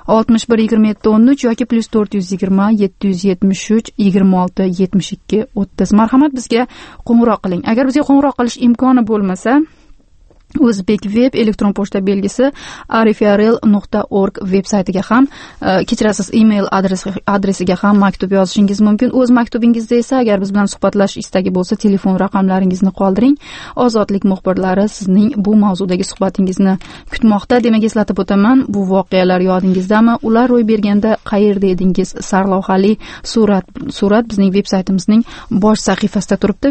612713 yoki +420 773 26 72 30. Marhamat, bizga qo'ng'iroq qiling. Agar bizga qo'ng'iroq qilish imkoni bo'lmasa, O'zbek web elektron pochta belgisi arifrl.org veb-saytiga ham, kechirasiz, email adresiga ham maktub yozishingiz mumkin. O'z maktubingizda esa agar biz bilan suhbatlashish istagi bo'lsa, telefon raqamlaringizni qoldiring. Ozodlik muxbirlari sizning bu mavzudagi suhbatingizni kutmoqda. Demak, eslatib o'taman, bu voqealar yodingizdami? Ular ro'y berganda qayerda edingiz? Sarlavhali surat bizning veb-saytimizning bosh sahifasida turibdi,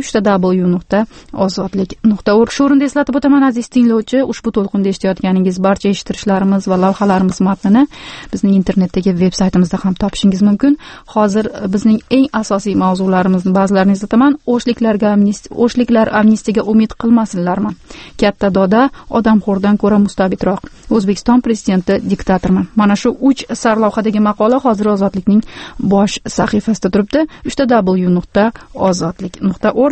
www.ozodlik.org. Shu o'rinda eslatib o'taman, aziz tinglovchi, ushbu to'lqinda eshitayotganingiz barcha eshittirishlarimiz va lavhalarimiz matnini bizning internetdagi veb-saytimizda ham topishingiz mumkin. Hozir bizning eng asosiy mavzularimizni ba'zilarini eslataman. O'shliklar amnistiyaga umid qilmasinlarmi? Katta doda odamxo'rdan ko'ra mustabidroq. O'zbekiston prezidenti diktatormi? Mana shu 3 sarlavhadagi maqola hozir Ozodlikning bosh sahifasida turibdi. www.ozodlik.org.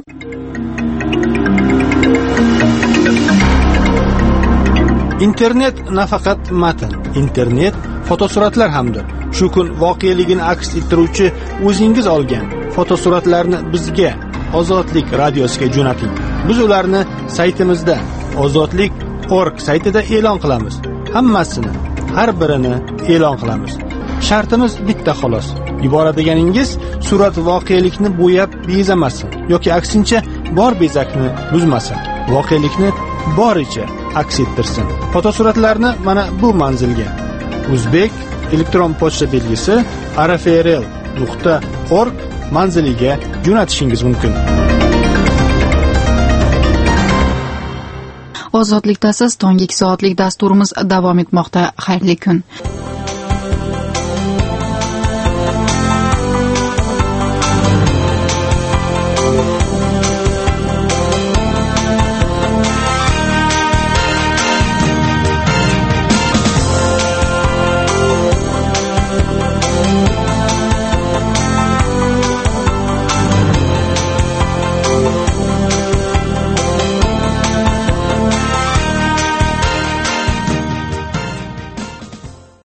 Internet nafaqat matn, internet fotosuratlar hamdir. Shu kun voqeligini aks ettiruvchi o'zingiz olgan fotosuratlarni bizga Ozodlik radiosiga jo'nating. Biz ularni saytimizda ozodlik.org saytida e'lon qilamiz. Hammasini, har birini e'lon qilamiz. Shartimiz bitta xolos. Yuboradiganingiz surat voqelikni bo'yab bezamasin yoki aksincha bor bezakni buzmasin. Voqelikni boricha aks ettirsin. Fotosuratlarni mana bu manzilga Uzbek elektron pochta belgisi rfrl.org manziliga jo'natishingiz mumkin. Ozodlikdasiz, tonggi 2 soatlik dasturimiz davom etmoqda. Xayrli kun.